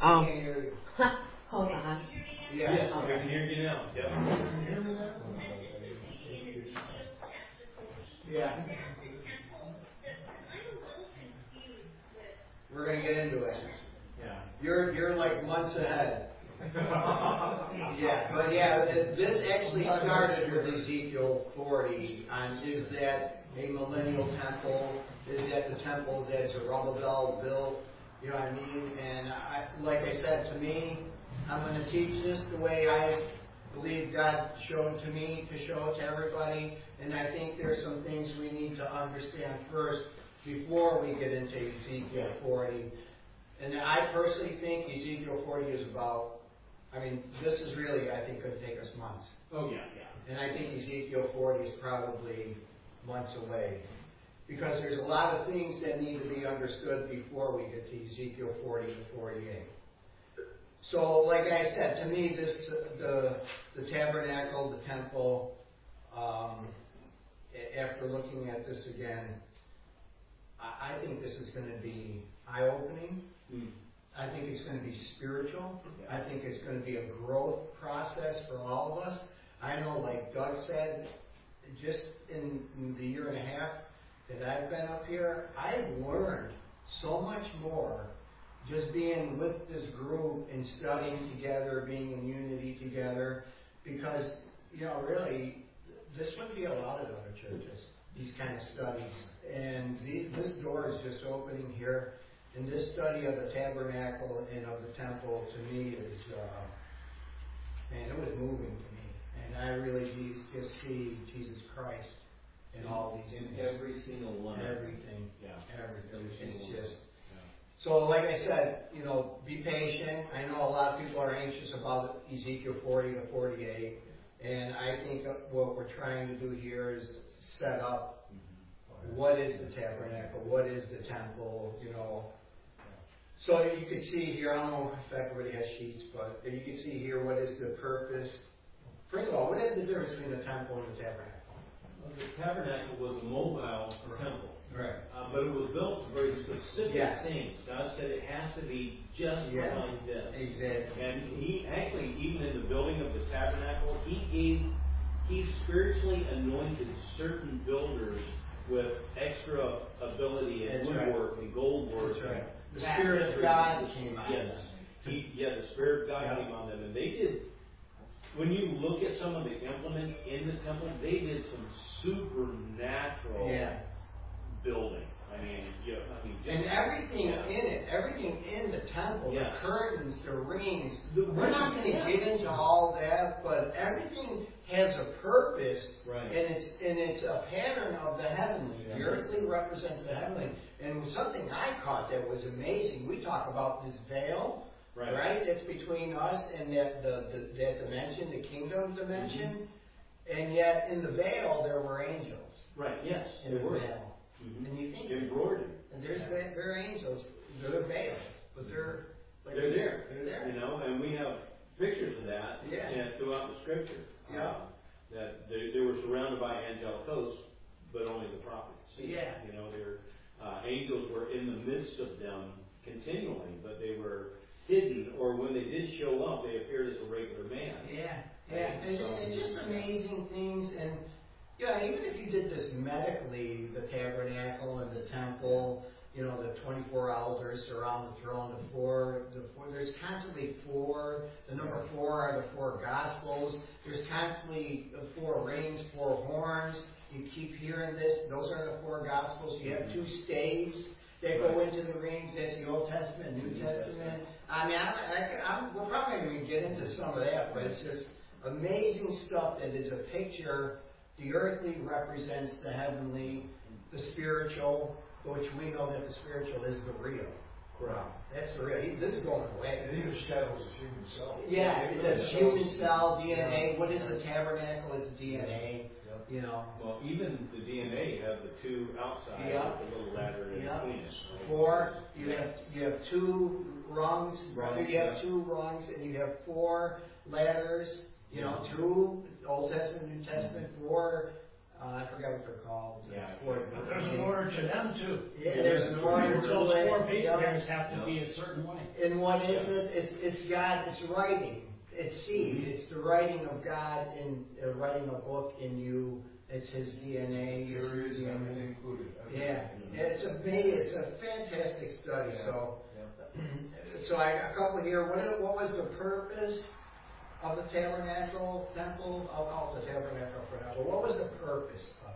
Um, Can't hear you. hold on. Yeah. Yes, I can hear you now. Yep. Can you hear me now? Yeah. We're gonna get into it. Yeah. You're like months ahead. Yeah, but yeah, this actually started with Ezekiel 40. Is that a millennial temple? Is that the temple that Zerubbabel built? You know what I mean? And like I said, to me, I'm going to teach this the way I believe God showed to me to show it to everybody. And I think there's some things we need to understand first before we get into Ezekiel 40. And I personally think Ezekiel 40 is about, this is really, I think, going to take us months. Oh, yeah. And I think Ezekiel 40 is probably months away. Because there's a lot of things that need to be understood before we get to Ezekiel 40 to 48. So, like I said, to me, the tabernacle, the temple, after looking at this again, I think this is going to be eye-opening. I think it's going to be spiritual. I think it's going to be a growth process for all of us. I know, like Doug said, just in the year and a half that I've been up here, I've learned so much more just being with this group and studying together, being in unity together, because, really, this wouldn't be allowed at other churches, these kind of studies. And this door is just opening here. And this study of the tabernacle and of the temple, to me, is, it was moving to me. And I really just see Jesus Christ in all these things. Every single one. Everything. Yeah. Everything. It's just... So, like I said, be patient. I know a lot of people are anxious about Ezekiel 40 to 48. And I think what we're trying to do here is set up what is the tabernacle, what is the temple, So you can see here, I don't know if everybody has sheets, but you can see here what is the purpose. First of all, what is the difference between the temple and the tabernacle? Well, the tabernacle was a mobile temple. Right. But it was built for very specific Yes. things. God said it has to be just like this. Exactly. And He actually, even in the building of the tabernacle, He spiritually anointed certain builders with extra ability in woodwork and gold work. That's right. The Spirit of God came on them. Yes. The Spirit of God came on them. And they did, when you look at some of the implements in the temple, they did some supernatural building. And everything in it, everything in the temple, the curtains, the rings, we're not going to get into all that, but everything has a purpose, and it's a pattern of the heavenly. The earthly represents the heavenly. And something I caught that was amazing, we talk about this veil, right? That's between us and that dimension, the kingdom dimension. And yet in the veil there were angels. Right, yes. In the veil. And you think embroidered. And they're angels. They're veiled, but they're there. They're there. And we have pictures of that throughout the Scripture. That they were surrounded by angelic hosts, but only the prophets. Their angels were in the midst of them continually, but they were hidden, or when they did show up, they appeared as a regular man. And just amazing things. And even if you did this medically, the tabernacle and the temple, the 24 elders around the throne, there's constantly four. The number 4 are the 4 Gospels. There's constantly 4 rings, 4 horns. You keep hearing this. Those are the 4 Gospels. You have 2 staves that go into the rings. That's the Old Testament, New Testament. We're probably going to get into some of that, but it's just amazing stuff that is a picture. The earthly represents the heavenly, the spiritual, which we know that the spiritual is the real. Right. That's the real. This is going away. And even shadows of human cell. It's human cell, DNA. What is the tabernacle? It's DNA. Well, even the DNA have the 2 outside with the little ladder in between us. 4. You have 2 rungs. Right. You have 2 rungs, and you have 4 ladders. 2 Old Testament, New Testament, 4 I forgot what they're called. Yeah. But there's an order to them too. Yeah, there's an order to Those it. 4 base Yeah. pairs have to be a certain way. And what is it? It's God, it's writing. It's seed. It's the writing of God in writing a book in you. It's His DNA. There is DNA. everything included. Yeah, it's a fantastic study. Yeah. So, Yeah. so a couple here. What was the purpose of the tabernacle temple? I'll call it the tabernacle for now. But what was the purpose of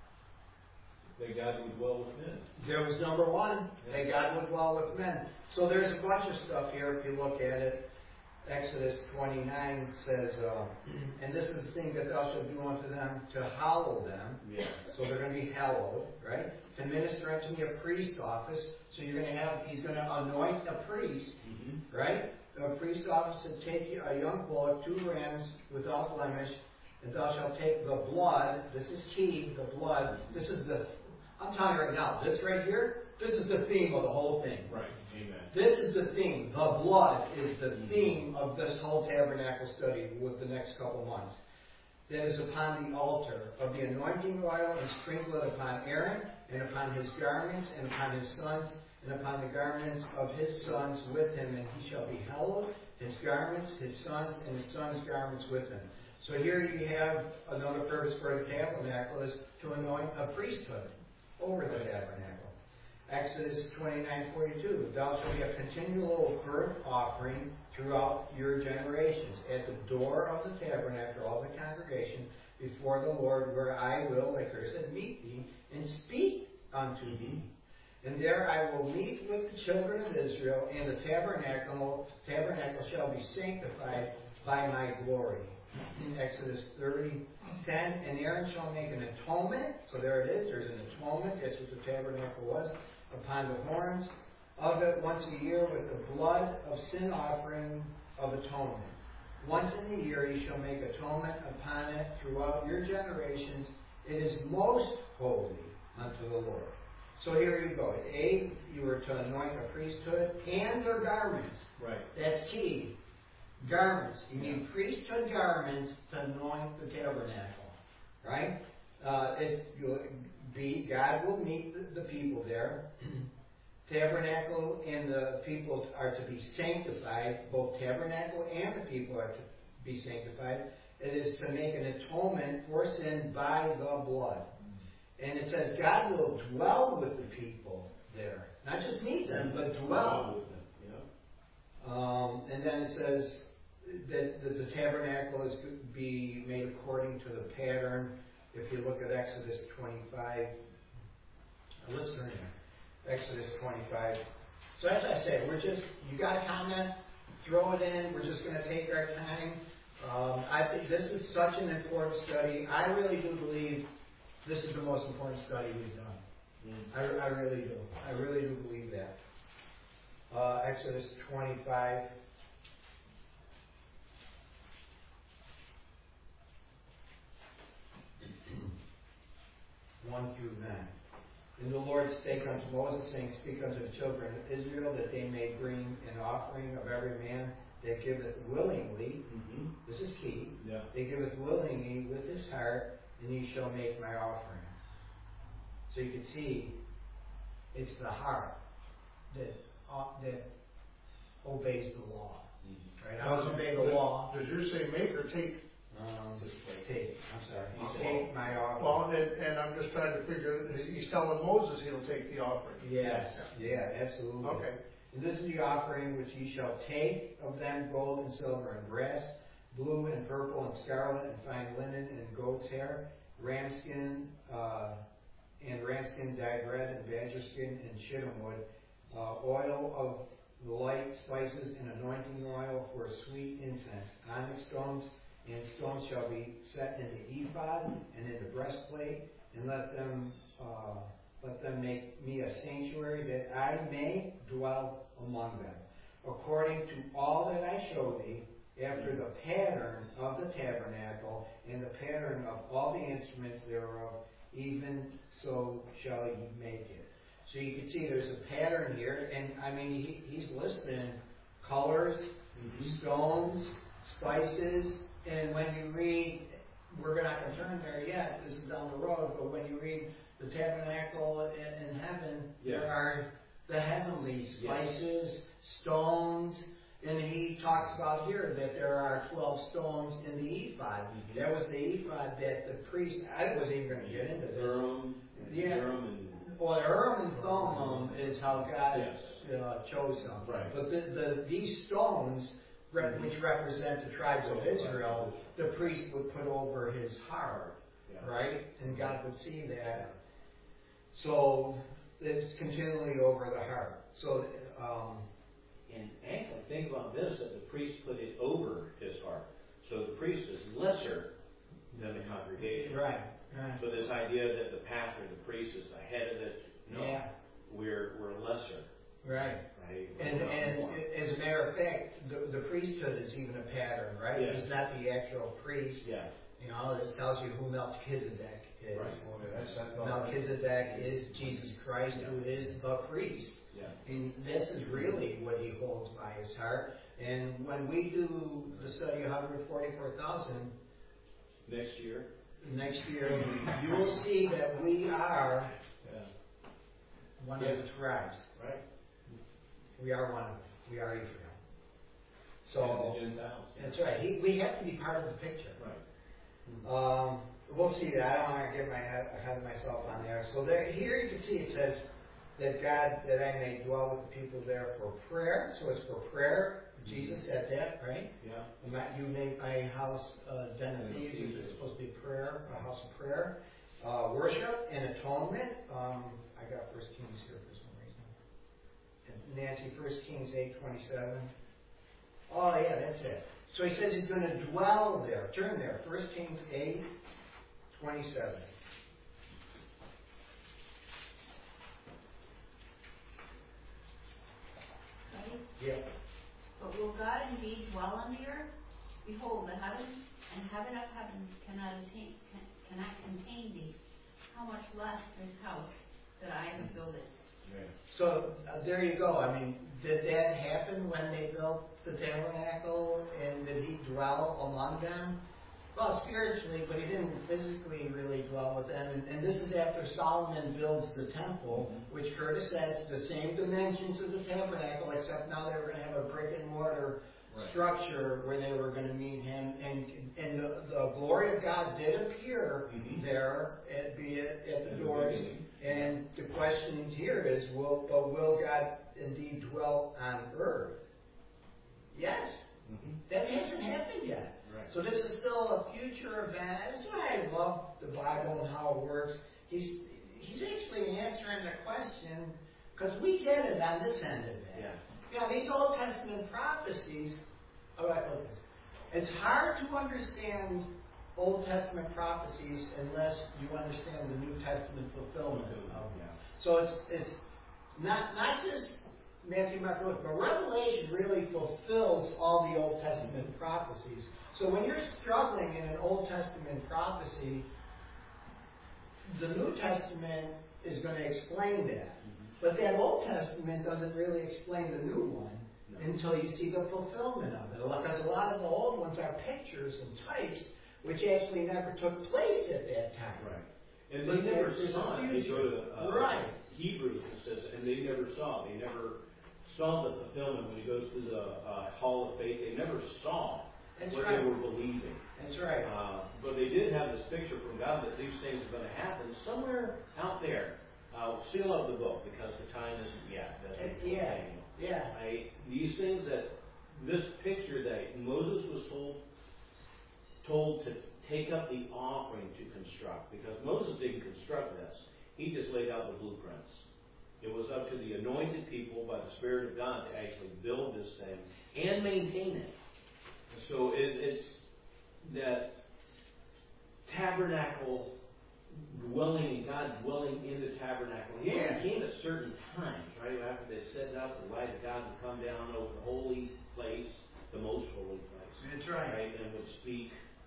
it? That God would dwell with men. There was number one. That God would dwell with men. So there's a bunch of stuff here if you look at it. Exodus 29 says, and this is the thing that thou shalt do unto them, to hallow them. Yeah. So they're going to be hallowed, right? To minister unto me a priest office. So you're going to have, he's going to anoint a priest, right? A priest office to take a young bullock, 2 rams without blemish, and thou shalt take the blood. This is key, the blood. This is I'm telling you right now, this right here, this is the theme of the whole thing. Right. Amen. This is the theme. The blood is the theme of this whole tabernacle study with the next couple months. That is upon the altar of the anointing oil, and sprinkle it upon Aaron, and upon his garments, and upon his sons, and upon the garments of his sons with him, and he shall be hallowed, his garments, his sons, and his sons' garments with him. So here you have another purpose for the tabernacle is to anoint a priesthood over the tabernacle. Exodus 29:42. Thou shalt be a continual burnt offering throughout your generations at the door of the tabernacle of the congregation before the Lord, where I will, like I said, meet thee and speak unto thee. And there I will meet with the children of Israel, and the tabernacle shall be sanctified by my glory. In Exodus 30:10, and Aaron shall make an atonement. So there it is. There's an atonement. That's what the tabernacle was. Upon the horns of it once a year with the blood of sin offering of atonement. Once in the year he shall make atonement upon it throughout your generations. It is most holy unto the Lord. So here you go. A, you were to anoint a priesthood and their garments. Right. That's key. Garments. You need priesthood garments to anoint the tabernacle. Right? God will meet the people there. Tabernacle and the people are to be sanctified. Both tabernacle and the people are to be sanctified. It is to make an atonement for sin by the blood. And it says God will dwell with the people there. Not just meet them, but dwell with them. Yeah. And then it says that the tabernacle is to be made according to the pattern. If you look at Exodus 25, let's turn here. Exodus 25. So as I said, you got a comment, throw it in. We're just going to take our time. I think this is such an important study. I really do believe this is the most important study we've done. I really do. I really do believe that. Exodus 25. 1 through 9. And the Lord spake unto Moses, saying, Speak unto the children of Israel, that they may bring an offering of every man that giveth willingly. This is key. Yeah. They giveth willingly with his heart, and he shall make my offering. So you can see, it's the heart that obeys the law. Right? I don't obey the law. Does yours say make or take? Take. I'm sorry. You take my offering. Well, and I'm just trying to figure. He's telling Moses he'll take the offering. Yeah, absolutely. Okay. And this is the offering which ye shall take of them: gold and silver and brass, blue and purple and scarlet and fine linen and goat's hair, ramskin dyed red and badger skin and shittim wood, oil of the light spices and anointing oil for sweet incense, onyx stones. And stones shall be set in the ephod and in the breastplate, and let them make me a sanctuary, that I may dwell among them, according to all that I show thee, after the pattern of the tabernacle, and the pattern of all the instruments thereof, even so shall ye make it. So you can see there's a pattern here, and I mean he's listing colors, stones, spices. And when you read we're not going to turn there yet. This is down the road. But when you read the tabernacle in heaven, there are the heavenly spices, stones, and he talks about here that there are 12 stones in the ephod. That was the ephod that the priest. I wasn't even going to get into this. Well, the Urim and Thummim is how God chose them. Right. But these stones, which represent the tribes of Israel, the priest would put over his heart, right? And God would see that. So it's continually over the heart. So, and actually, think about this: that the priest put it over his heart. So the priest is lesser than the congregation. Right. So this idea that the pastor, the priest, is the head of it, we're lesser. Right. And as a matter of fact, the priesthood is even a pattern, right? Yes. He's not the actual priest. Yeah. You know, this tells you who Melchizedek is. Right. Melchizedek is Jesus Christ, who is the priest. Yeah. And this is really what he holds by his heart. And when we do the study of 144,000 next year, you will see that we are one of the tribes. Right. We are one of them. We are Ephraim. So that's right. We have to be part of the picture. Right. We'll see that. I don't want to get ahead of myself on there. So here you can see it says that I may dwell with the people there for prayer. So it's for prayer. Jesus said that, right? Yeah. You make my house a den of thieves. It's supposed to be prayer, a house of prayer. Worship and atonement. I got 1 Kings here for some reason. Nancy, 1 Kings 8:27. Oh yeah, that's it. So he says he's going to dwell there. Turn there. 1 Kings 8:27. Yeah. But will God indeed dwell on the earth? Behold, the heavens and heaven of heavens cannot contain thee. How much less this house that I have built it. Right. So there you go. I mean, did that happen when they built the tabernacle, and did he dwell among them? Well, spiritually, but he didn't physically really dwell with them. And this is after Solomon builds the temple, which Curtis said it's the same dimensions as the tabernacle, except now they were going to have a brick and mortar structure where they were going to meet him. And the glory of God did appear there, at the doors. And the question here is, will God indeed dwell on earth? Yes. That hasn't happened yet. Right. So this is still a future event. That's why I love the Bible and how it works. He's actually answering the question, because we get it on this end of it. Yeah, these Old Testament prophecies. All right, look at this. It's hard to understand Old Testament prophecies unless you understand the New Testament fulfillment of them. So it's not just Matthew, Mark, Luke, but Revelation really fulfills all the Old Testament prophecies. So when you're struggling in an Old Testament prophecy, the New Testament is going to explain that. But that Old Testament doesn't really explain the new one until you see the fulfillment of it. Because a lot of the old ones are pictures and types which actually never took place at that time. Right. And they never saw it. They go to Hebrews, it says, and they never saw. They never saw the fulfillment when he goes through the hall of faith. They never saw what they were believing. That's right. But they did have this picture from God that these things are going to happen somewhere out there. Seal up the book because the time isn't yet. That's what saying. These things this picture that Moses was told to take up the offering to construct, because Moses didn't construct this. He just laid out the blueprints. It was up to the anointed people by the Spirit of God to actually build this thing and maintain it. So it's that tabernacle dwelling, God dwelling in the tabernacle. He only came at certain times, right? After they set it up, the light of God would come down over the holy place, the most holy place. That's right. And would speak.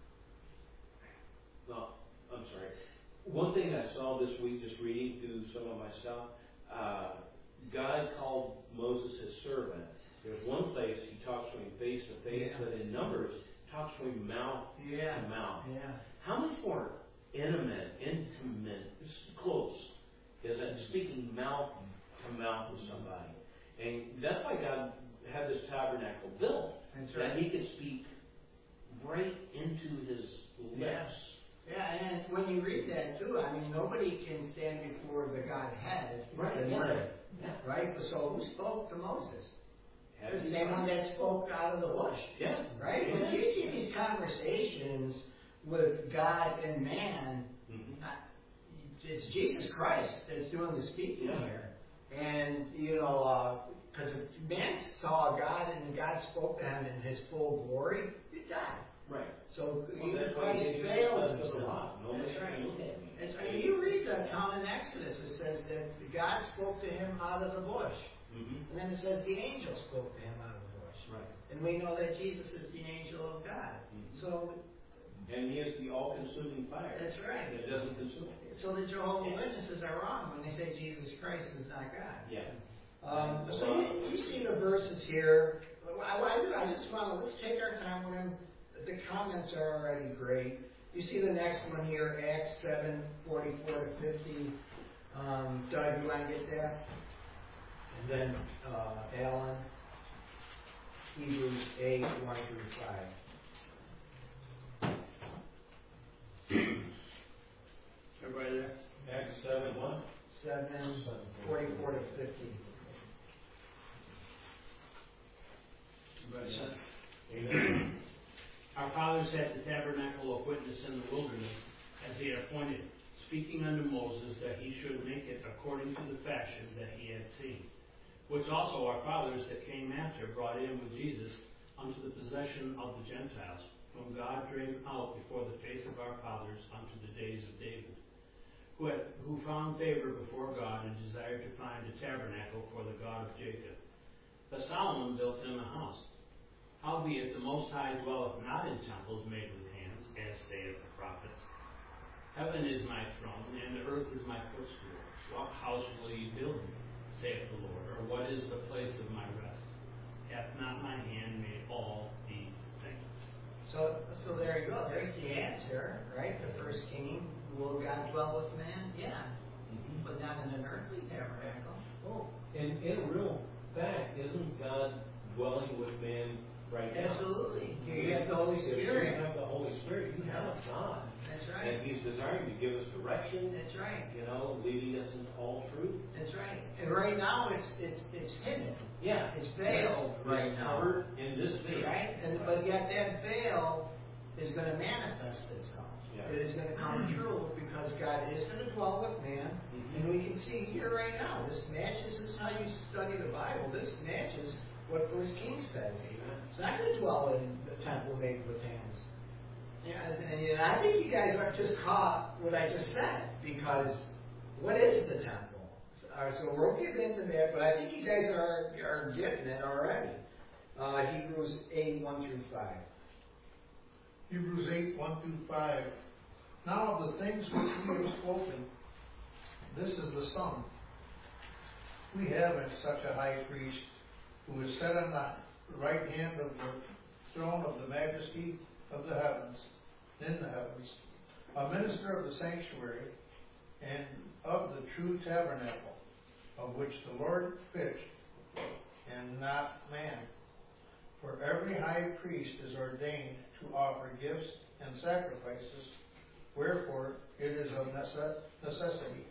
Well, I'm sorry. One thing I saw this week, just reading through some of my stuff, God called Moses his servant. There's one place he talks to him face to face, but in Numbers, talks from mouth to mouth. Yeah. How much more intimate, close is that speaking mouth to mouth with somebody? And that's why God had this tabernacle built, that He could speak right into His lips. Yeah, and when you read that too, I mean, nobody can stand before the Godhead. Right. Right? So who spoke to Moses? The same one that spoke out of the bush. Yeah. Right? When you see these conversations with God and man, it's Jesus Christ that's doing the speaking here. And, because man saw God and God spoke to him in His full glory, He died. Right. So even Christ fails Himself. That's right. That's right. You read the account in Exodus, it says that God spoke to him out of the bush. And then it says the angel spoke to him out of the bush. Right. And we know that Jesus is the angel of God. And He is the all-consuming fire. That's right. That doesn't consume. So the Jehovah's Witnesses are wrong when they say Jesus Christ is not God. Yeah. So you see the verses here. I just want to, let's take our time with them. The comments are already great. You see the next one here, Acts 7:44 to 50. Doug, you want to get that? And then Alan, Hebrews 8, 1 through 5. Everybody there? Acts 7:1. 7:44 to 50. Amen. Our fathers had the tabernacle of witness in the wilderness, as He had appointed, speaking unto Moses that he should make it according to the fashion that he had seen, which also our fathers that came after brought in with Jesus unto the possession of the Gentiles, whom God drave out before the face of our fathers unto the days of David, who found favor before God and desired to find a tabernacle for the God of Jacob. But Solomon built him a house. Howbeit the Most High dwelleth not in temples made with hands, as saith the prophets. Heaven is my throne, and the earth is my footstool. What house will ye build me, saith the Lord? Or what is the place of my rest? Hath not my hand made all these things? So there you go. There's the answer, right? The first king, will God dwell with man? Yeah. But not in an earthly tabernacle. Oh, and in real fact, isn't God dwelling with man right now? Absolutely. You have the Holy Spirit. You have the Holy Spirit. You have God. That's right. And He's desiring to give us direction. That's right. Leading us into all truth. That's right. And right now it's hidden. Yeah. It's veiled right now. Covered in this veil. Right? But yet that veil is going to manifest itself. Yeah. It is going to come true because God is going to dwell with man. And we can see here right now, this is how you study the Bible. This matches what First Kings says. It's not going to dwell in the temple made with hands. And I think you guys are just caught what I just said, because what is the temple? So we'll get into that, but I think you guys are getting it already. Hebrews 8, 1 through 5. Hebrews 8, 1 through 5. Now of the things which we have spoken, this is the sum. We haven't such a high priest who is set on the right hand of the throne of the majesty of the heavens, in the heavens, a minister of the sanctuary and of the true tabernacle, of which the Lord pitched, and not man. For every high priest is ordained to offer gifts and sacrifices, wherefore it is of necessity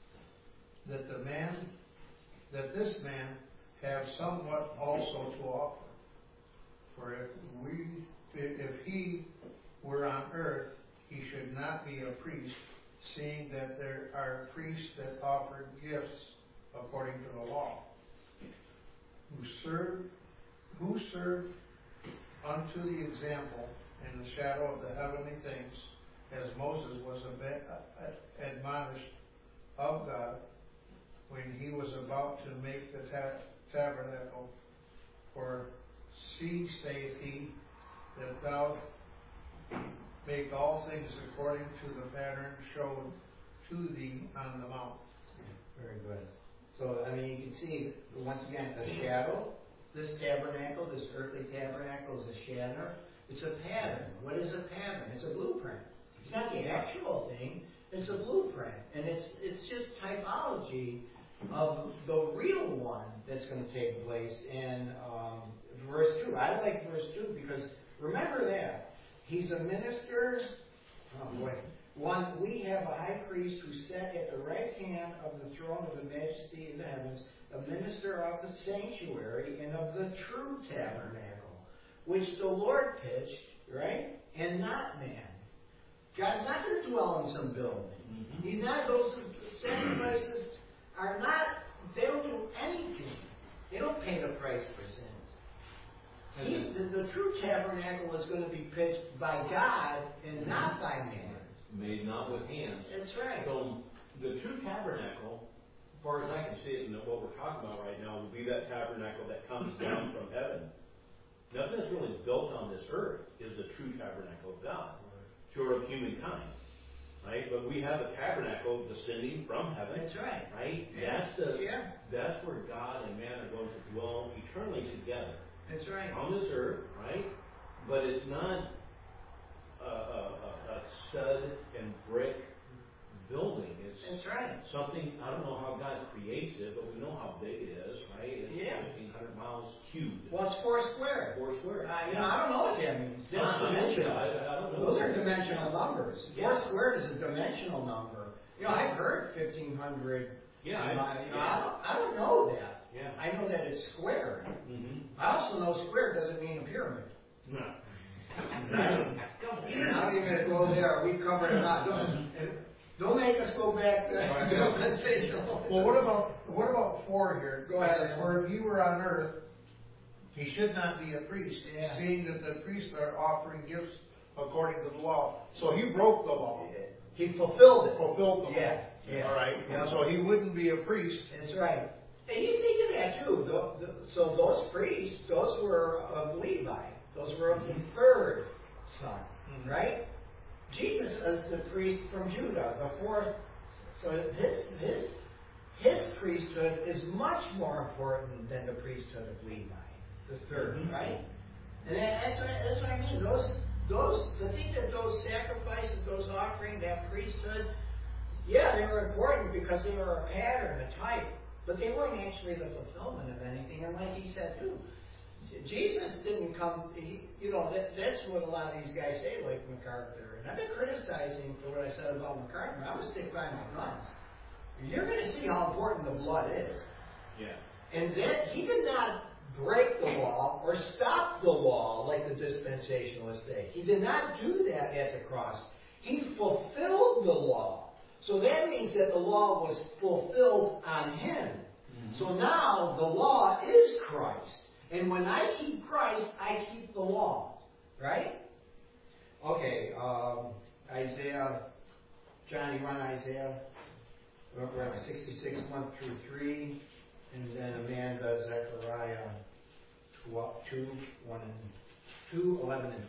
that this man have somewhat also to offer. For if he were on earth, he should not be a priest, seeing that there are priests that offer gifts according to the law, who serve unto the example in the shadow of the heavenly things, as Moses was admonished of God when he was about to make the tabernacle. For see, saith he, that thou make all things according to the pattern showed to thee on the mount. Very good. So, you can see, once again, a shadow. This tabernacle, this earthly tabernacle, is a It's a pattern. What is a pattern? It's a blueprint. It's not the actual thing. It's a blueprint. And it's just typology of the real one that's going to take place in verse 2. I like verse 2 because remember that. He's a minister. Oh boy. We have a high priest who sat at the right hand of the throne of the majesty in the heavens, a minister of the sanctuary and of the true tabernacle, which the Lord pitched, right? And not man. God's not going to dwell in some building. Mm-hmm. He's not, those sacrifices are not, they don't do anything. They don't pay the price for sins. The true tabernacle is going to be pitched by God and not by man. Made not with hands. That's right. So the true tabernacle, as far as I can see it and what we're talking about right now, would be that tabernacle that comes down from heaven. Nothing that's really built on this earth is the true tabernacle of God, short of humankind. Right? But we have a tabernacle descending from heaven. That's right. Right? Yeah. That's where God and man are going to dwell eternally together. That's right. On this earth, right? But it's not a stud and brick building. It's That's right. something, I don't know how God creates it, but we know how big it is, right? It's 1,500 miles cubed. Well, it's 4 square. 4 square. I don't know what that means. That's dimensional. I don't know. Those are dimensional numbers. 4 squared is a dimensional number. I've heard 1,500. I don't know that. Yeah. I know that it's square. Mm-hmm. I also know square doesn't mean a pyramid. No. I'm even going to go there. We covered it up. Don't make us go back to Well, what about 4 here? Go ahead. For if he were on earth, he should not be a priest, seeing that the priests are offering gifts according to the law. So he broke the law. He fulfilled it. Fulfilled the law. Yeah. All right. Yeah. So he wouldn't be a priest. That's right. And you think of that too. So those priests, those were of Levi. Those were of the third son, right? Jesus is the priest from Judah, the fourth. So his priesthood is much more important than the priesthood of Levi, the third, right? And that's what I mean. To think that those sacrifices, those offerings, that priesthood, they were important because they were a pattern, a type, but they weren't actually the fulfillment of anything. And like he said too, Jesus didn't come. That's what a lot of these guys say, like MacArthur. And I've been criticizing for what I said about MacArthur. I'm gonna stick by my guns. You're going to see how important the blood is. Yeah. And that he did not break the law or stop the law like the dispensationalists say. He did not do that at the cross. He fulfilled the law. So that means that the law was fulfilled on him. Mm-hmm. So now the law is Christ. And when I keep Christ, I keep the law. Right? Okay, Isaiah. John, you want Isaiah? We're on 66, 1 through 3. And then Amanda, Zechariah 2, 1 and 2, 11 and 12.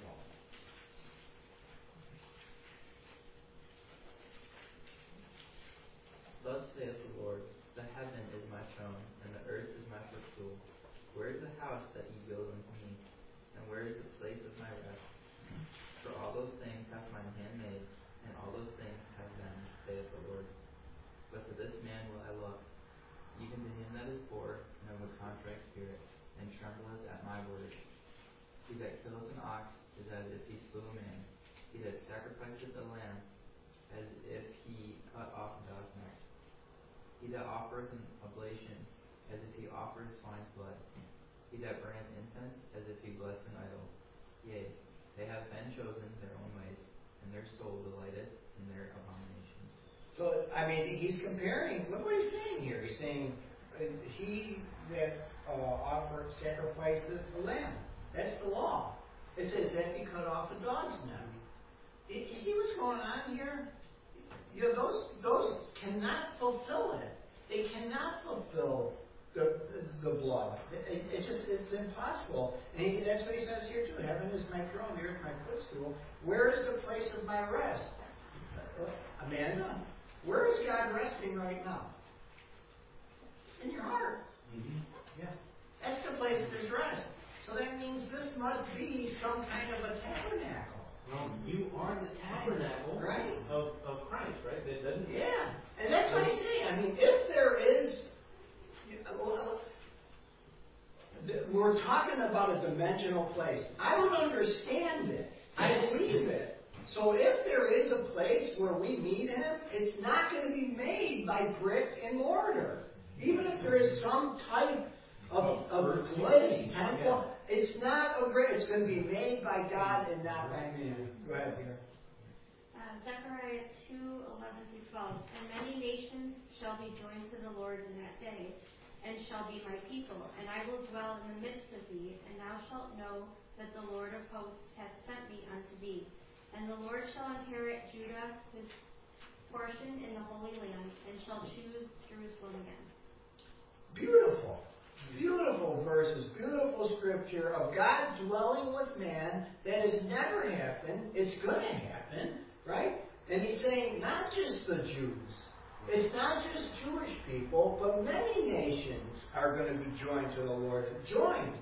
Thus saith the Lord, the heaven is my throne, and the earth is my footstool. Where is the house that ye build unto me? And where is the place of my rest? For all those things hath mine hand made, and all those things have been, saith the Lord. But to this man will I look, even to him that is poor, and of a contrite spirit, and trembleth at my word. He that killeth an ox is as if he slew a man. He that sacrificeth a lamb, as if he cut off a dog's neck. He that offereth an oblation, as if he offered swine's blood. He that burneth incense, as if he blessed an idol. Yea, they have been chosen their own ways, and their soul delighteth in their abominations. So, I mean, he's comparing, look what he's saying here. He's saying, he that sacrifices the lamb. That's the law. It says that he cut off a dog's neck. You see what's going on here? Those cannot fulfill it. They cannot fulfill the blood. It's impossible. And that's what he says here too. Heaven is my throne, the earth my footstool. Where is the place of my rest? Amanda, where is God resting right now? In your heart. Mm-hmm. Yeah. That's the place of his rest. So that means this must be some kind of a tabernacle. Well, you are the tabernacle Right. of Christ, right? That doesn't. Yeah, and that's what I say. I mean, if there is, we're talking about a dimensional place. I don't understand it. I believe it. So if there is a place where we meet Him, it's not going to be made by brick and mortar. Even if there is some type of place, temple, it's not a brick. It's going to be made by God and not by man. Go ahead, Peter. Zechariah 2:11-12. And many nations shall be joined to the Lord in that day, and shall be my people, and I will dwell in the midst of thee, and thou shalt know that the Lord of hosts hath sent me unto thee. And the Lord shall inherit Judah his portion in the Holy Land, and shall choose Jerusalem again. Beautiful. Beautiful verses, beautiful scripture of God dwelling with man. That has never happened. It's going to happen, right? And He's saying not just the Jews. It's not just Jewish people, but many nations are going to be joined to the Lord. Joined.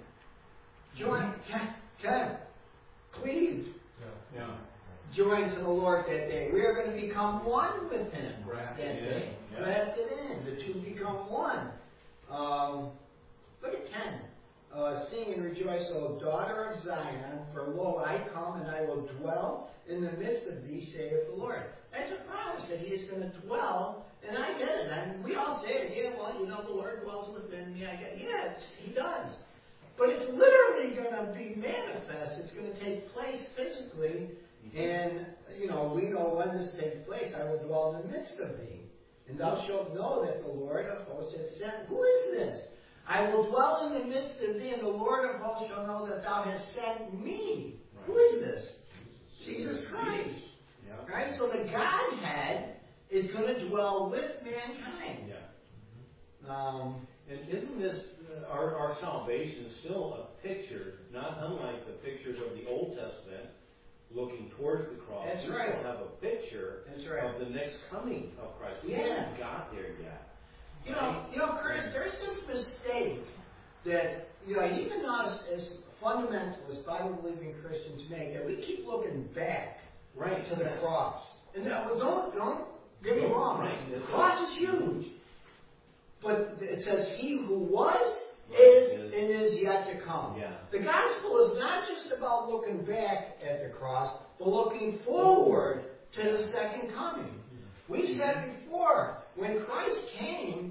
Cleaved. Yeah. Joined to the Lord that day. We are going to become one with Him that day. Grafted in. The two become one. Look at 10. Sing and rejoice, O daughter of Zion, for lo, I come and I will dwell in the midst of thee, saith the Lord. That's a promise that He is going to dwell, and I get it. I mean, we all say it, yeah, well, the Lord dwells within me. I get it. Yeah, He does. But it's literally going to be manifest. It's going to take place physically, and, we know when this takes place. I will dwell in the midst of thee. And thou shalt know that the Lord of hosts hath sent. Who is this? I will dwell in the midst of thee, and the Lord of hosts shall know that thou hast sent me. Right. Who is this? Jesus Christ. Yeah. Right? So the Godhead is going to dwell with mankind. Yeah. And isn't this, our salvation still a picture, not unlike the pictures of the Old Testament, looking towards the cross? That's we right. still have a picture of the next coming of Christ. We haven't got there yet. Curtis, there's this mistake that, even us as fundamentalists, Bible-believing Christians make, that we keep looking back to the cross. And don't get me wrong. Right. The cross is huge. But it says, He who was, is, and is yet to come. Yeah. The gospel is not just about looking back at the cross, but looking forward to the second coming. We've said before, when Christ came,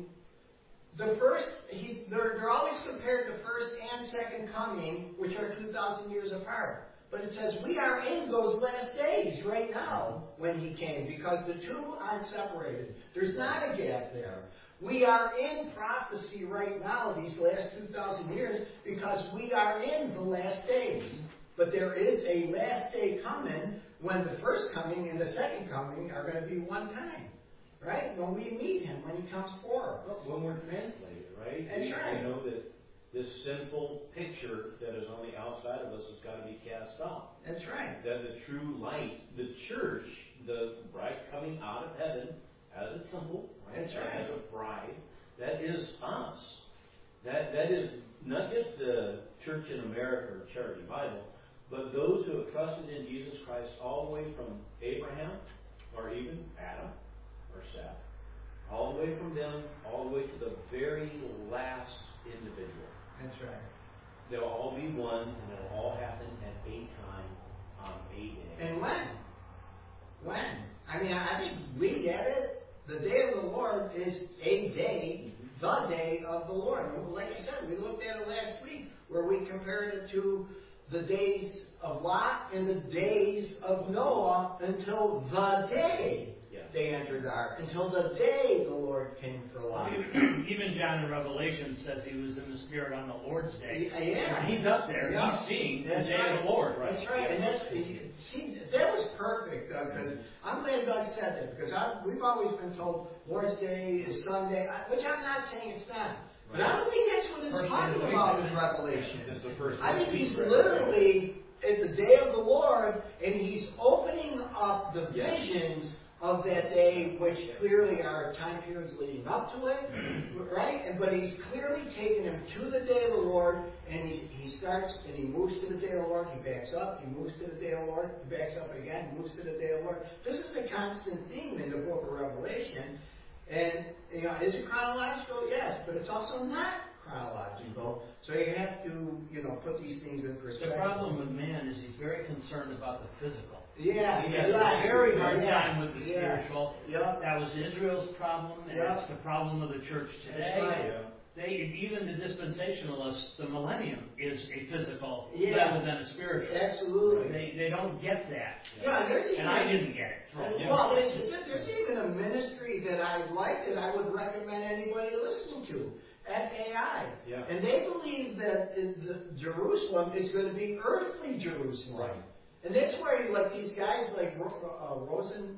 they're always compared to first and second coming, which are 2,000 years apart. But it says we are in those last days right now when He came, because the two aren't separated. There's not a gap there. We are in prophecy right now, these last 2,000 years, because we are in the last days. But there is a last day coming when the first coming and the second coming are going to be one time. Right? When we meet Him, when He comes for us. When we're translated, right? That's right. We know that this sinful picture that is on the outside of us has got to be cast off. That's right. That the true light, the church, the bride coming out of heaven as a temple, right? That's right. As a bride, that is us. That is not just the church in America or Charity Bible, but those who have trusted in Jesus Christ all the way from Abraham, or even Adam, or Seth, all the way from them, all the way to the very last individual. That's right. They'll all be one, and it'll all happen at a time on a day. And when? When? I mean, I think we get it. The day of the Lord is a day, the day of the Lord. Like I said, we looked at it last week, where we compared it to the days of Lot and the days of Noah until the day they entered the ark, until the day the Lord came for Lot. Even John in Revelation says he was in the Spirit on the Lord's day. Yeah. He's up there. Yeah. He's seeing the day of the Lord. Right? That's right. And that was perfect, because I'm glad Doug said that, because we've always been told Lord's Day is Sunday, which I'm not saying it's not. But I don't think that's what it's talking about in Revelation. I think He's literally at the day of the Lord, and He's opening up the visions of that day, which clearly are time periods leading up to it, right? But he's clearly taken him to the day of the Lord, and he starts and he moves to the day of the Lord, he backs up, he moves to the day of the Lord, he backs up again, moves to the day of the Lord. This is the constant theme in the book of Revelation. And, is it chronological? Yes, but it's also not chronological. So you have to, put these things in perspective. The problem with man is he's very concerned about the physical. Yeah, He has a very hard time with the yeah. spiritual. Yep. That was Israel's problem, and Yep. that's the problem of the church today. That's right. Even the dispensationalists, the millennium is a physical Yeah. rather than a spiritual. Absolutely. They don't get that. Yeah, there's even, And I didn't get it. well, there's even a ministry that I like that I would recommend anybody listening to. FAI. Yeah. And they believe that Jerusalem is going to be earthly Jerusalem. Right. And that's where, these guys like Rosen,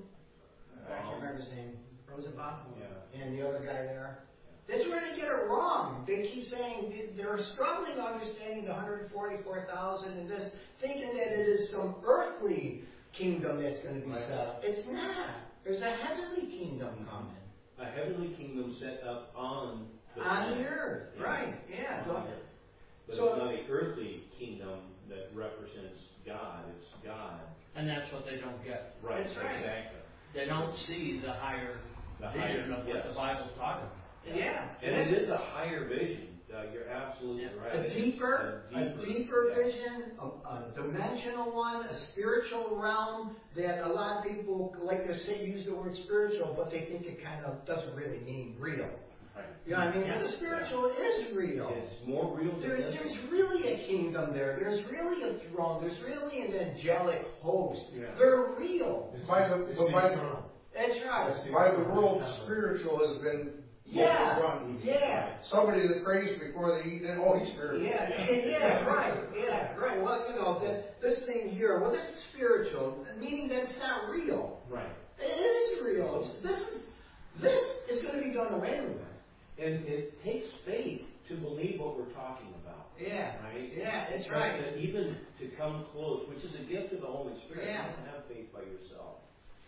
I can't remember his name, Rosenbaum, and the other guy there. That's where they get it wrong. They keep saying they're struggling understanding the 144,000 and this, thinking that it is some earthly kingdom that's going to be set up. It's not. There's a heavenly kingdom coming. A heavenly kingdom set up on the earth. Right, yeah. But it's not an earthly kingdom that represents God. It's God. And that's what they don't get. Right, that's right. Exactly. They don't see the higher vision of what the Bible's talking about. Yeah. And it is a higher vision. You're absolutely right. A deeper vision, a dimensional one, a spiritual realm that a lot of people like to say use the word spiritual, but they think it kind of doesn't really mean real. Right. You know what I mean? But the spiritual is real. It's more real than this. There's really a kingdom there. There's really a throne. There's really an angelic host. Yeah. They're real. By the That's right. by the world, spiritual has been overrun. Yeah. Somebody that prays before they eat, then he's spiritual. Yeah, right. Well, this thing here, this is spiritual, meaning that it's not real. Right. It is real. This is going to be done away with. And it takes faith to believe what we're talking about. Yeah. Right? Yeah, that's right. That even to come close, which is a gift of the Holy Spirit. Yeah. You don't have faith by yourself.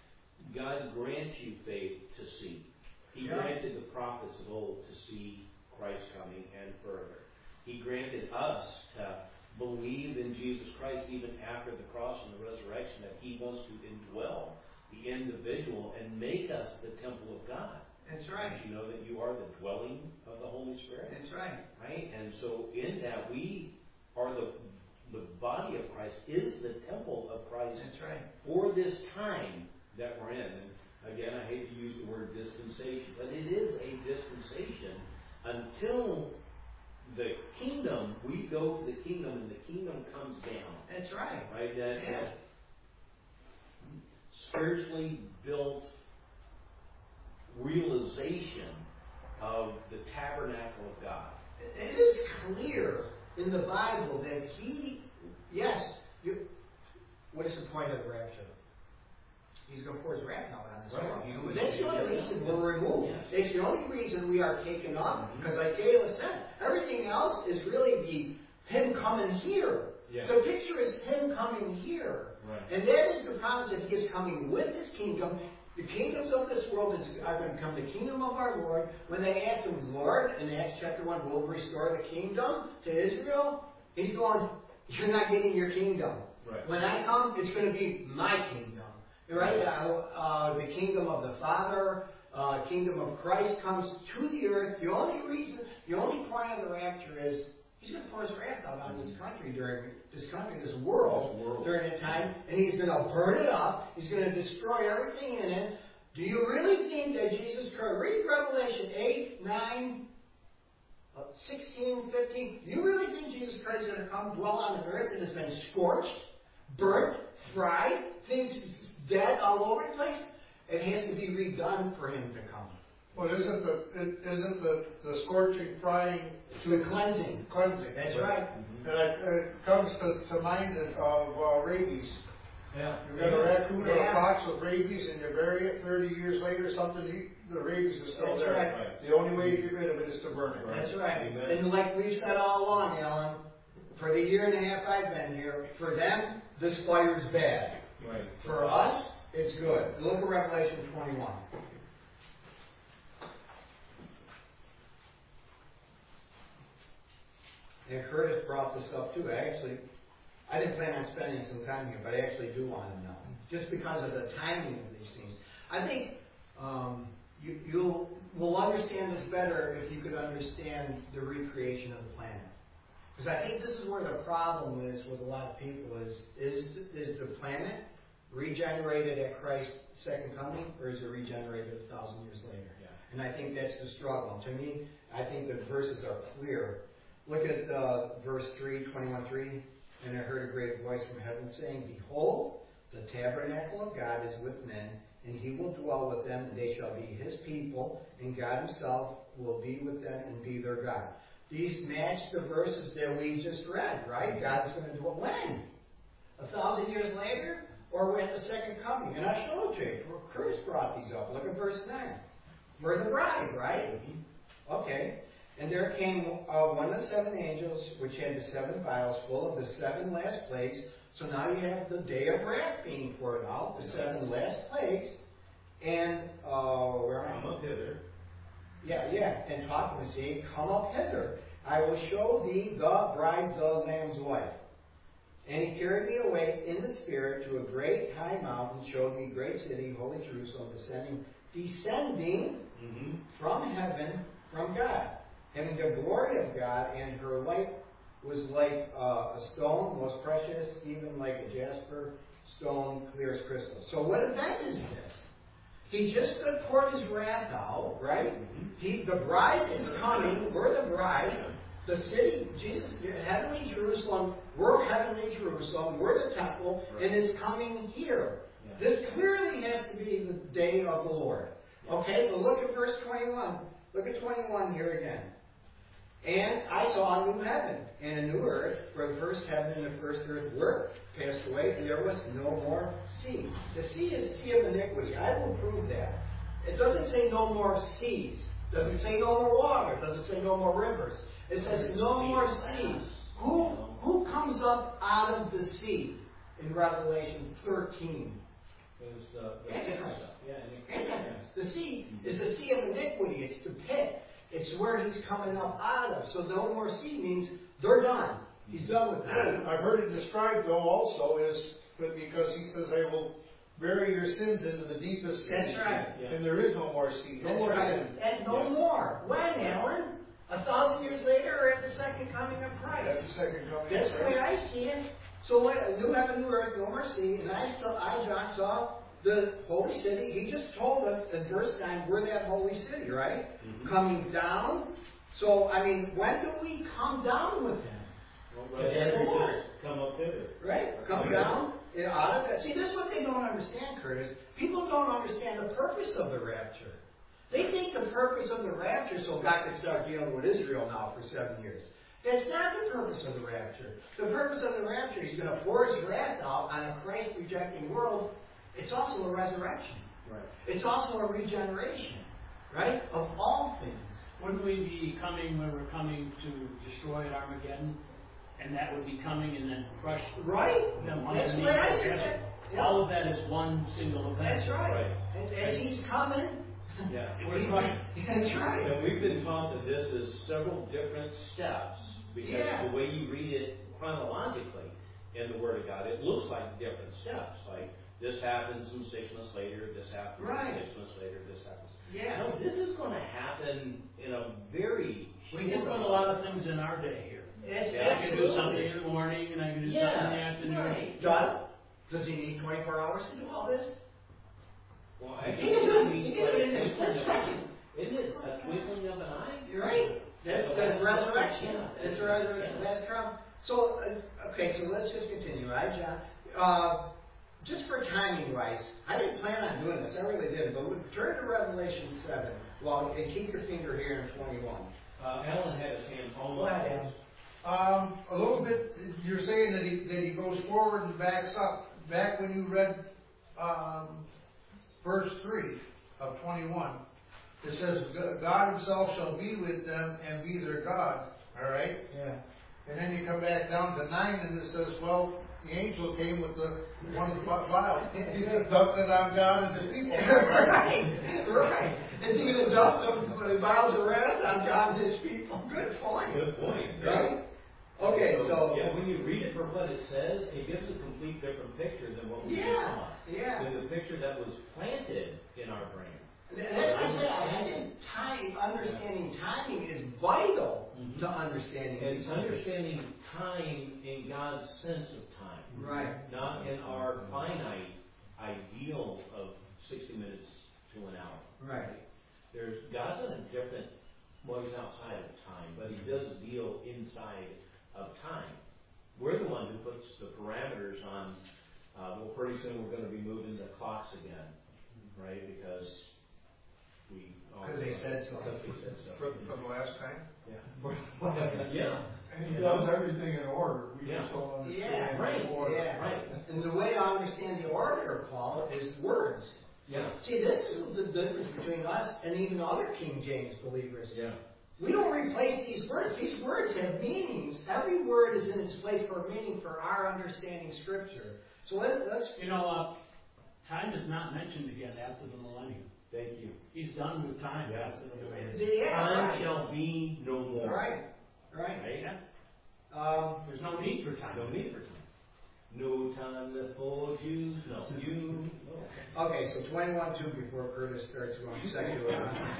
God grants you faith to see. He granted the prophets of old to see Christ coming and further. He granted us to believe in Jesus Christ even after the cross and the resurrection, that He wants to indwell the individual and make us the temple of God. That's right. Did you know that you are the dwelling of the Holy Spirit? That's right. Right? And so in that we are the body of Christ, is the temple of Christ. That's right. For this time that we're in. And again, I hate to use the word dispensation, but it is a dispensation until the kingdom, we go to the kingdom and the kingdom comes down. That's right. Right? That spiritually built realization of the tabernacle of God. It is clear in the Bible that what is the point of the rapture? He's going to pour His wrath out on us. Right. That's the only reason we're removed. Yes. It's the only reason we are taken up. Because like Gayla said, everything else is really Him coming here. Yes. The picture is Him coming here. Right. And that is the promise that He is coming with His kingdom. The kingdoms of this world are going to come the kingdom of our Lord. When they asked Him, Lord, in Acts chapter 1, will restore the kingdom to Israel? He's going, you're not getting your kingdom. Right. When I come, it's going to be my kingdom. Right? The kingdom of the Father, kingdom of Christ comes to the earth. The only point of the rapture is He's going to pour His wrath out on this country, this world, during that time, and He's going to burn it up. He's going to destroy everything in it. Do you really think that Jesus Christ, read Revelation 8, 9, 16, 15, do you really think Jesus Christ is going to come dwell on an earth that has been scorched, burnt, fried, things dead all over the place? It has to be redone for Him to come. Well, isn't the scorching, frying to the cleansing? That's right. Mm-hmm. And it comes to mind of rabies. Yeah. You got a raccoon or a fox with rabies, and you bury it. 30 years later, the rabies is still there. Right. The only way to get rid of it is to burn it. That's right. Amen. And like we've said all along, Alan, for the year and a half I've been here, for them, this fire's bad. Right. For us, It's good. Look at Revelation 21. And Curtis brought this up too. I didn't plan on spending some time here, but I actually do want to know. Just because of the timing of these things. I think you will understand this better if you could understand the recreation of the planet. Because I think this is where the problem is with a lot of people is the planet regenerated at Christ's second coming, or is it regenerated 1,000 years later? Yeah. And I think that's the struggle. To me, I think the verses are clear. Look at verse 3, 21:3. And I heard a great voice from heaven saying, Behold, the tabernacle of God is with men, and he will dwell with them, and they shall be his people, and God himself will be with them and be their God. These match the verses that we just read, right? God's going to do it when? 1,000 years later? Or at the second coming? And I showed you. Curtis brought these up. Look at verse 9. We're the bride, right? Okay. And there came one of the 7 angels, which had the 7 vials full of the 7 last plagues. So now you have the day of wrath being poured out, the 7 last plagues. And, where am I? Come up hither. Yeah. And talking to saying, Come up hither. I will show thee the bride, the Lamb's wife. And he carried me away in the Spirit to a great high mountain, showed me a great city, holy Jerusalem, descending from heaven, from God, having the glory of God, and her light was like a stone, most precious, even like a jasper stone, clear as crystal. So what event is this? He just poured his wrath out, right? The bride is coming. We're the bride. The city, Jesus, heavenly Jerusalem, we're heavenly Jerusalem, we're the temple, and it's coming here. Yeah. This clearly has to be the day of the Lord. Okay, but look at verse 21. Look at 21 here again. And I saw a new heaven and a new earth, for the first heaven and the first earth were passed away, and there was no more sea. The sea is the sea of iniquity. I will prove that. It doesn't say no more seas. It doesn't say no more water. It doesn't say no more rivers. It says no more seas. Who comes up out of the sea in Revelation 13? Antichrist. The sea is the sea of iniquity. It's the pit. It's where he's coming up out of. So no more sea means they're done. He's done with that. I've heard it described, though, also, because he says, I will bury your sins into the deepest sea. That's right. And there is no more sea. No more sin. And no more. When, Alan? 1,000 years later, or at the second coming of Christ? At the second coming That's of Christ. the way I see it. So what? New heaven, new earth, no more sea. And John saw the holy city. He just told us in verse 9, we're that holy city, right? Coming down. So, I mean, when do we come down with him? Come up hither. Right? Come down out of that. See, this is what they don't understand, Curtis. People don't understand the purpose of the rapture. They think the purpose of the rapture so God can start dealing with Israel now for 7 years. That's not the purpose of the rapture. The purpose of the rapture, he's going to pour his wrath out on a Christ-rejecting world. It's also a resurrection. Right. It's also a regeneration, right, of all things. Wouldn't we be coming when we're coming to destroy at Armageddon? And that would be coming and then crush Right. them That's underneath. the way I see it. Yeah. All of that is one single event. That's right. As he's coming, Yeah. that's right. And we've been taught that this is several different steps, because the way you read it chronologically in the Word of God, it looks like different steps. Like, this happens and 6 months later, this happens and 6 months later, this happens. Yeah. No, this is going to happen in a very We can put a lot of things in our day here. It's I can do something in the morning and I can do something in the afternoon. Right. Does he need 24 hours to do all this? Well, He can do it in a split second. Isn't it a twinkling of an eye? You're right. That's the resurrection. That's the resurrection. That's Trump. So, okay, so let's just continue, right, John? Just for timing-wise, I didn't plan on doing this. I really didn't. But turn to Revelation 7. Well, and keep your finger here in 21. Alan had his hand on. Go ahead, Alan. A little bit, you're saying that he goes forward and backs up. Back when you read verse 3 of 21, it says, God himself shall be with them and be their God. All right? Yeah. And then you come back down to 9 and it says, well, the angel came with one of the vials. He's going to dump it on God and his people. Right. Is he going to dump the vials of wrath on God and his people? Good point. Good point. Right? Okay, so. Yeah, when you read it for what it says, it gives a complete different picture than what we saw. Yeah. Than the picture that was planted in our brain. That's what I said. I think understanding timing is vital to understanding. It's understanding time in God's sense of time. Right. Not in our finite ideal of 60 minutes to an hour. Right. God's in a different, well, he's outside of time, but he does deal inside of time. We're the one who puts the parameters on, well, pretty soon we're going to be moving the clocks again, right? Because they said so. Because we said so. For the last time? Yeah. Yeah. And he does everything in order. We Yeah. just don't understand Right. the order. Yeah. Right. And the way to understand the order, Paul, is words. Yeah. See, this is the difference between us and even other King James believers. Yeah. We don't replace these words. These words have meanings. Every word is in its place for a meaning for our understanding Scripture. So let's. Time is not mentioned again after the millennium. Thank you. He's done with time after the millennium. Time shall be no more. Right. Right? Yeah. There's no need for time. No need for time. No time for Jews. No. You. No. Okay, so 21:2 before Curtis starts going secular.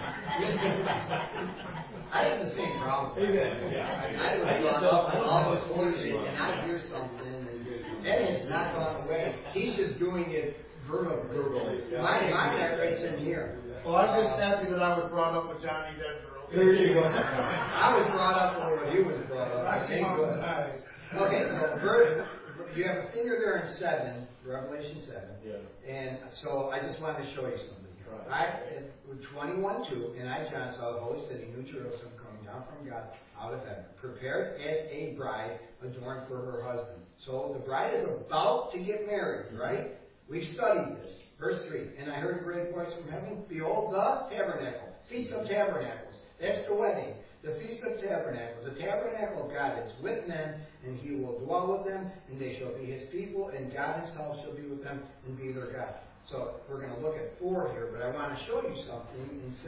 I have the same problem. Yeah. I was brought up almost Thursday, and I hear something, and it's not gone away. He's just doing it verbally. My vibrates in here. Well, I'm just happy that I was brought up with Johnny Denver. There you go. I was brought up where he was brought up. I came on tonight. Okay, so you have a finger there in 7, Revelation 7. Yeah. And so I just wanted to show you something. Right. 21:2, and I, John, saw the holy city, New Jerusalem, coming down from God out of heaven, prepared as a bride adorned for her husband. So the bride is about to get married, right? We've studied this. Verse 3, and I heard a great voice from heaven, behold, the tabernacle, Feast of Tabernacles. That's the wedding. The Feast of Tabernacles, the tabernacle of God is with men, and he will dwell with them, and they shall be his people, and God himself shall be with them and be their God. So we're going to look at 4 here, but I want to show you something in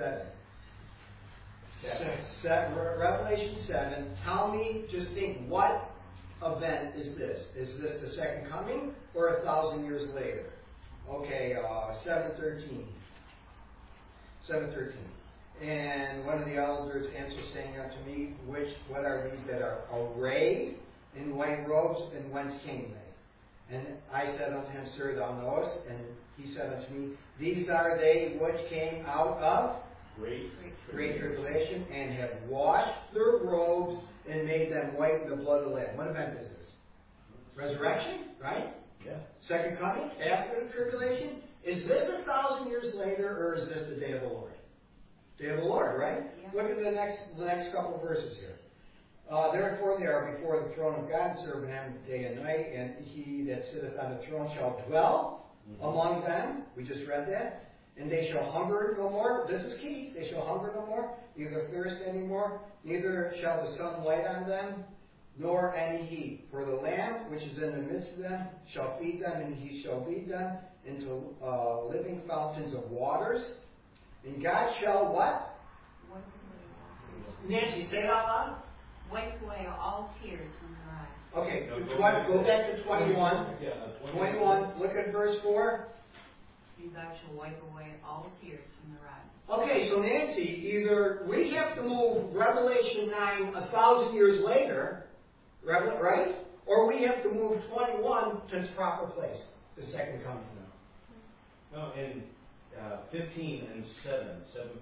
7. Revelation 7. Tell me, just think, what event is this? Is this the second coming or 1,000 years later? Okay, 7:13. 7:13. And one of the elders answered, saying unto me, what are these that are arrayed in white robes, and whence came they? And I said unto him, Sir, thou knowest. And he said unto me, these are they which came out of great tribulation, and have washed their robes, and made them white in the blood of the Lamb. What event is this? Resurrection, right? Yeah. Second coming, after the tribulation. Is this 1,000 years later, or is this the day of the Lord? Day of the Lord, right? Yeah. Look at the next couple of verses here. Therefore they are before the throne of God, and serve him day and night, and he that sitteth on the throne shall dwell among them. We just read that. And they shall hunger no more. This is key. They shall hunger no more, neither thirst any more, neither shall the sun light on them, nor any heat. For the Lamb which is in the midst of them shall feed them, and he shall lead them into living fountains of waters. And God shall what? Wipe away all tears. Nancy, say it out loud. Wipe away all tears from their eyes. Okay, go back to 21. Yeah, 21, look at verse 4. And God shall wipe away all tears from their eyes. Okay, so Nancy, either we have to move Revelation 9 1,000 years later, right? Or we have to move 21 to its proper place, the second coming now. No, in 15 and 7:15.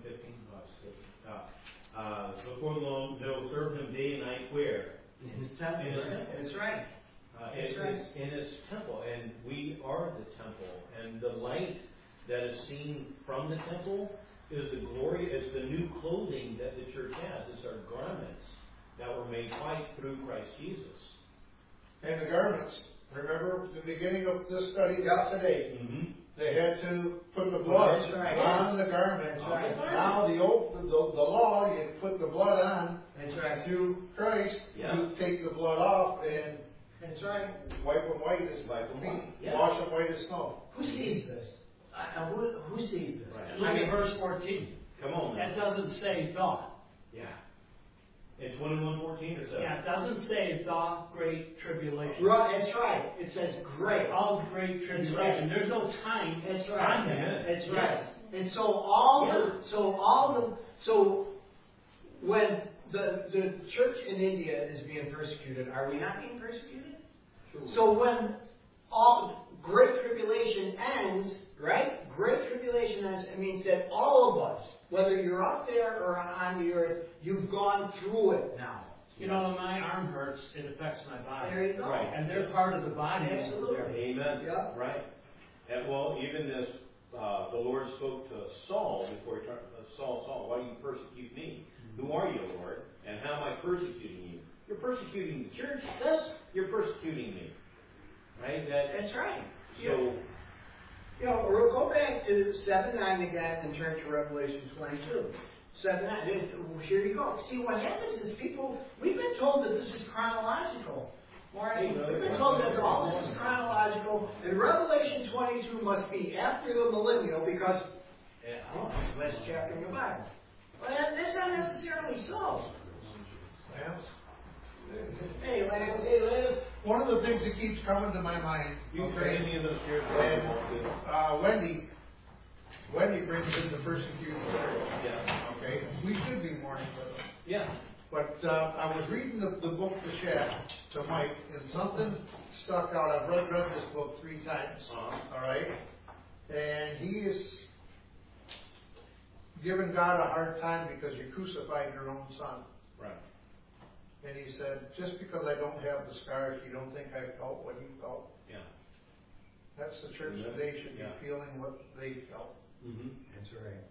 Before long, they will serve him day and night where? In his temple. In his temple. That's right. In his temple, and we are the temple, and the light that is seen from the temple is the glory, is the new clothing that the church has. It's our garments that were made white through Christ Jesus. And the garments. Remember the beginning of this study today. Mm-hmm. They had to put the blood on the garment. Right. Now the law, you put the blood on That's right. through Christ. Yeah. You take the blood off, and That's right. Wipe them white as Yeah. wash them white as snow. Who sees this? Who sees this? Right. Look at verse 14. Come on now. That doesn't say thought. Yeah. In 21:14 or so. Yeah, it doesn't say thought, great tribulation. Right, that's right. It says great. Of great tribulation. right. There's no time That's on right. that. That's Yes. right. And so when the church in India is being persecuted, are we not being persecuted? Sure. So when all great tribulation ends, right? Great tribulation ends, it means that all of us, whether you're up there or on the earth, you've gone through it now. You know, when my arm hurts, it affects my body. There you go. Right. And they're part of the body. Absolutely. Amen. Yeah. Right. And well, even as the Lord spoke to Saul before he turned, Saul, why do you persecute me? Who are you, Lord? And how am I persecuting you? You're persecuting the church. Yes, you're persecuting me. Right? That's right. So, We'll go back to 7:9 again and turn to Revelation 22. 7:9. Here you go. See, what happens is we've been told that this is chronological. We've been told that all this is chronological, and Revelation 22 must be after the millennial because, I don't know, it's the last chapter in the Bible. Well, that's not necessarily so. Lance? Hey, Lance. One of the things that keeps coming to my mind, you can bring any of those chairs if you want to. Wendy brings in the persecuted church. Yeah. Okay, we should be mourning for them. Yeah. But I was reading the book The Shaft to Mike, and something stuck out. I've read this book 3 times. All right, and he is giving God a hard time because you crucified your own son. Right. And he said, just because I don't have the scars, you don't think I felt what he felt. Yeah. That's the church today should be feeling what they felt. Mm-hmm. That's right.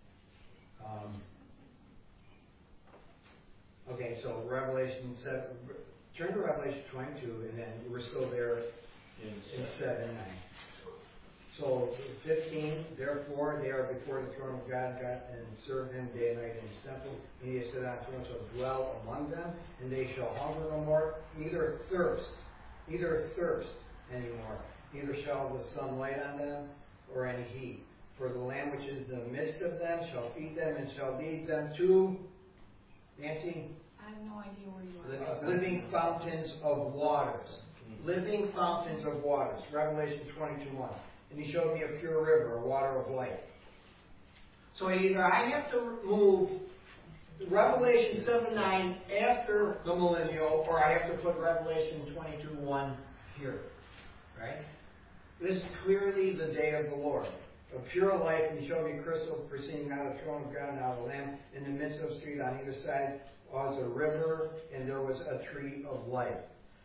Okay, so Revelation 7. Turn to Revelation 22, and then we're still there in 7:9. So 15. Therefore, they are before the throne of God, and serve Him day and night in His temple. And He has set on thrones shall dwell among them, and they shall hunger no more, neither thirst anymore. Neither shall the sun light on them, or any heat. For the Lamb which is in the midst of them shall feed them and shall lead them to, Nancy? I have no idea where you are. Living fountains of waters. Living fountains of waters. Revelation 22:1. And He showed me a pure river, a water of life. So either I have to move Revelation 7:9 after the millennial, or I have to put Revelation 22:1 here. Right? This is clearly the day of the Lord. A pure light, and He showed me crystal proceeding out of the throne of God and out of the Lamb. In the midst of the street on either side was a river, and there was a tree of life.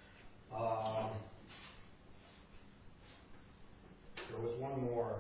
There was one more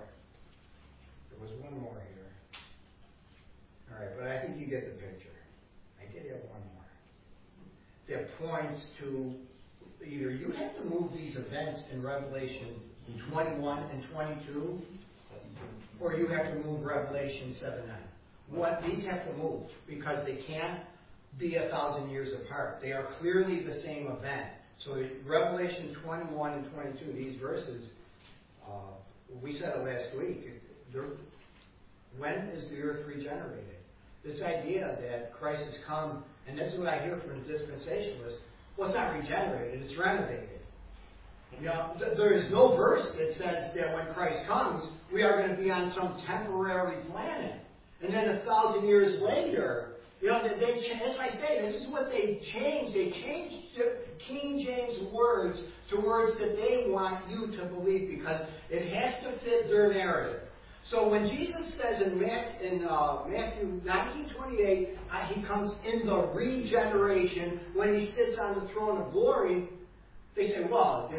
here. All right, but I think you get the picture. I did have one more. That points to either you have to move these events in Revelation 21 and 22, or you have to move Revelation 7:9. These have to move because they can't be 1,000 years apart. They are clearly the same event. So Revelation 21 and 22, these verses, we said it last week. When is the earth regenerated? This idea that Christ has come, and this is what I hear from dispensationalists, well, it's not regenerated, it's renovated. There is no verse that says that when Christ comes, we are going to be on some temporary planet. And then 1,000 years later, that's why I say, this is what they changed. They changed King James words to words that they want you to believe because it has to fit their narrative. So when Jesus says in Matthew 19:28, He comes in the regeneration when He sits on the throne of glory, they say, well,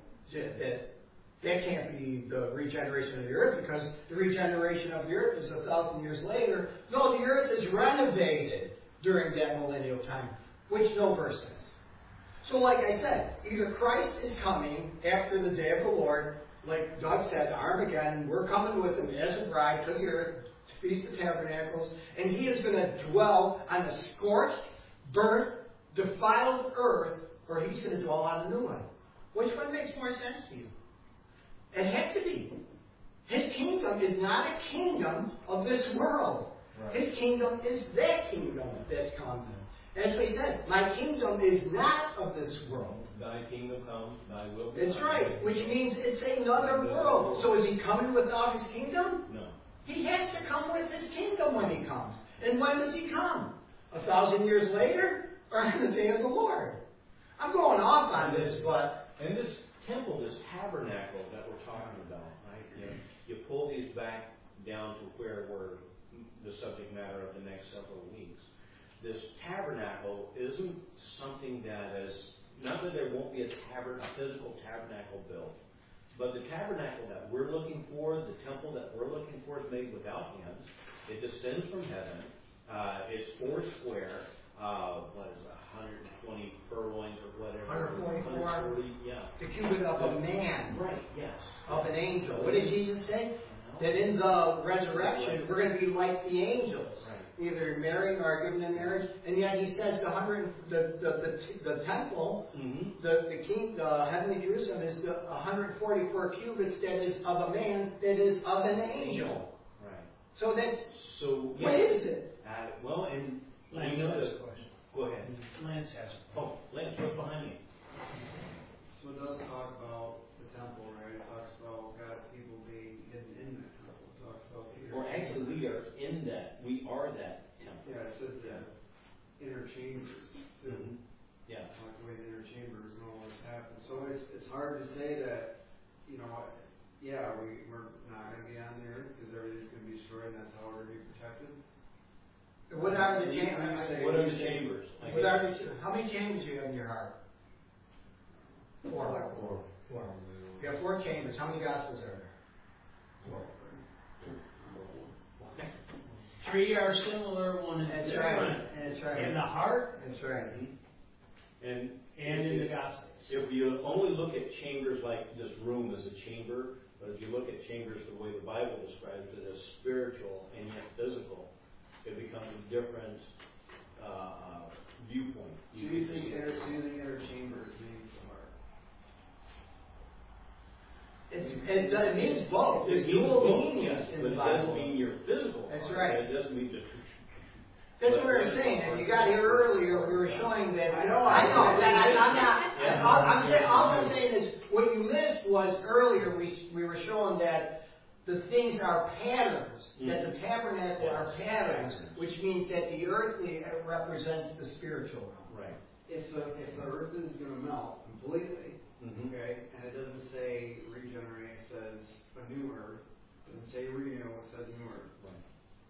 that can't be the regeneration of the earth because the regeneration of the earth is 1,000 years later. No, the earth is renovated during that millennial time, which no verse says. So like I said, either Christ is coming after the day of the Lord, like Doug said, Armageddon, we're coming with Him as a bride to the earth, to Feast of Tabernacles, and He is going to dwell on the scorched, burnt, defiled earth, or He's going to dwell on a new one. Which one makes more sense to you? It has to be. His kingdom is not a kingdom of this world. Right. His kingdom is that kingdom that's coming. As we said, my kingdom is not of this world. Thy kingdom come, thy will be done. That's right, which means it's another world. So is he coming without his kingdom? No. He has to come with his kingdom when he comes. And when does he come? 1,000 years later? Or on the day of the Lord? I'm going off on this, but... And this temple, this tabernacle that we're talking about, right? You pull these back down to where we're the subject matter of the next several weeks. This tabernacle isn't something that is, not that there won't be a physical tabernacle built, but the tabernacle that we're looking for, the temple that we're looking for, is made without hands. It descends from heaven. It's 4 square. What is it, 120 furlongs or whatever? 144. 140, yeah. The cubit of a man. Right, yes. Of an angel. What did Jesus say? That in the resurrection, we're going to be like the angels. Right. Either marrying or given in marriage. And yet he says the temple, the heavenly Jerusalem is the 144 cubits that is of a man, that is of an angel. Right. So that's, yeah. What is it? Well, and Lance we know has that. a question. Go ahead. Lance has a Oh, Lance, what's behind me? So it does talk about the temple, right? It talks about God's people being hidden in that temple. It talks about Peter. Or actually, we are in that. We are that temple. Yeah, it says the inner chambers. Mm-hmm. Yeah. Talk away the inner chambers and all this happens. So it's hard to say that, we're not going to be on the earth because everything's going to be destroyed and that's how we're going to be protected. What are the chambers? What are the chambers? How many chambers do you have in your heart? 4. 4. You have 4 chambers. How many gospels are there? 4. 3 are similar, 1 is different. That's right. In the heart. That's right. And in the Gospels. If you only look at chambers like this room as a chamber, but if you look at chambers the way the Bible describes it as spiritual and yet physical, it becomes a different viewpoint. So you think inner chambers means the heart? It means both. It There's means dual both, meanings yes, in but the it Bible. doesn't mean your physical That's heart. right. It doesn't mean just... That's what we were saying, and you got here earlier, we were showing that... I know, I'm not... Yeah. All I'm saying is, what you missed was, earlier, we were showing that the things are patterns, that the tabernacle are patterns, which means that the earthly represents the spiritual realm. Right. If the earth is going to melt completely, okay, and it doesn't say regenerate, it says a new earth. It doesn't say renew, it says new earth. Right.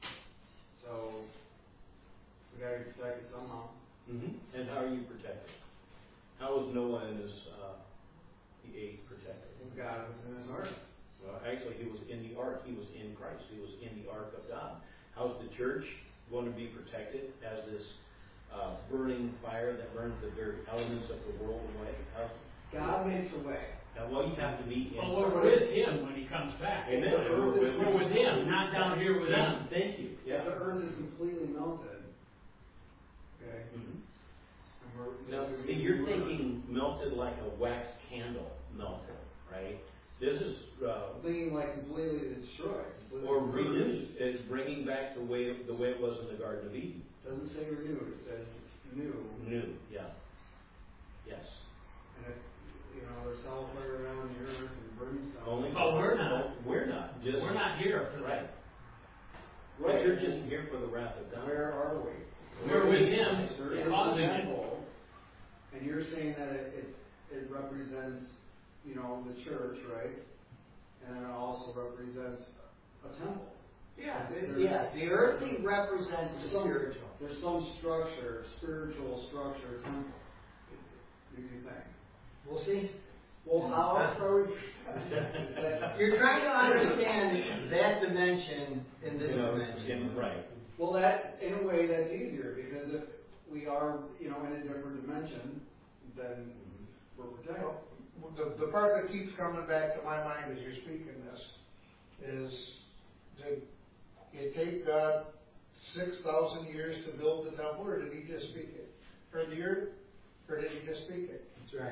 So we got to be protected somehow. And how are you protected? How was Noah and his the 8 protected? God was in his heart. Well, actually, he was in the ark. He was in Christ. He was in the ark of God. How's the church going to be protected as this burning fire that burns the very elements of the world away? God makes a way. Well, you have to be in Well, we're with him when he comes back. Amen. We're with him, not down here with him. Thank you. If the earth is completely melted, okay, and Now, see, you're thinking melted like a wax candle melted, right? This is thinking like completely destroyed. or renewed. It's bringing back the way it was in the Garden of Eden. Doesn't say renewed, it says new. New, yeah. Yes. And if, there's hellfire around the earth and brimstone. Only we're not. We're not. We're not here for that. Right. The church isn't here for the wrath of God. Where are we? We're with him, There is causing the it. temple, and you're saying that it represents, the church, right? And then it also represents a temple. Yeah, the earthly represents the spiritual. There's some structure, spiritual structure, temple. Do you think? We'll see. Well, how are we? You're trying to understand that dimension in this dimension. Right. Well, that in a way that's easier because if we are, in a different dimension, then we're protected. The part that keeps coming back to my mind as you're speaking this is, did it take God 6,000 years to build the temple, or did he just speak it? Or the earth? Or did he just speak it? That's right.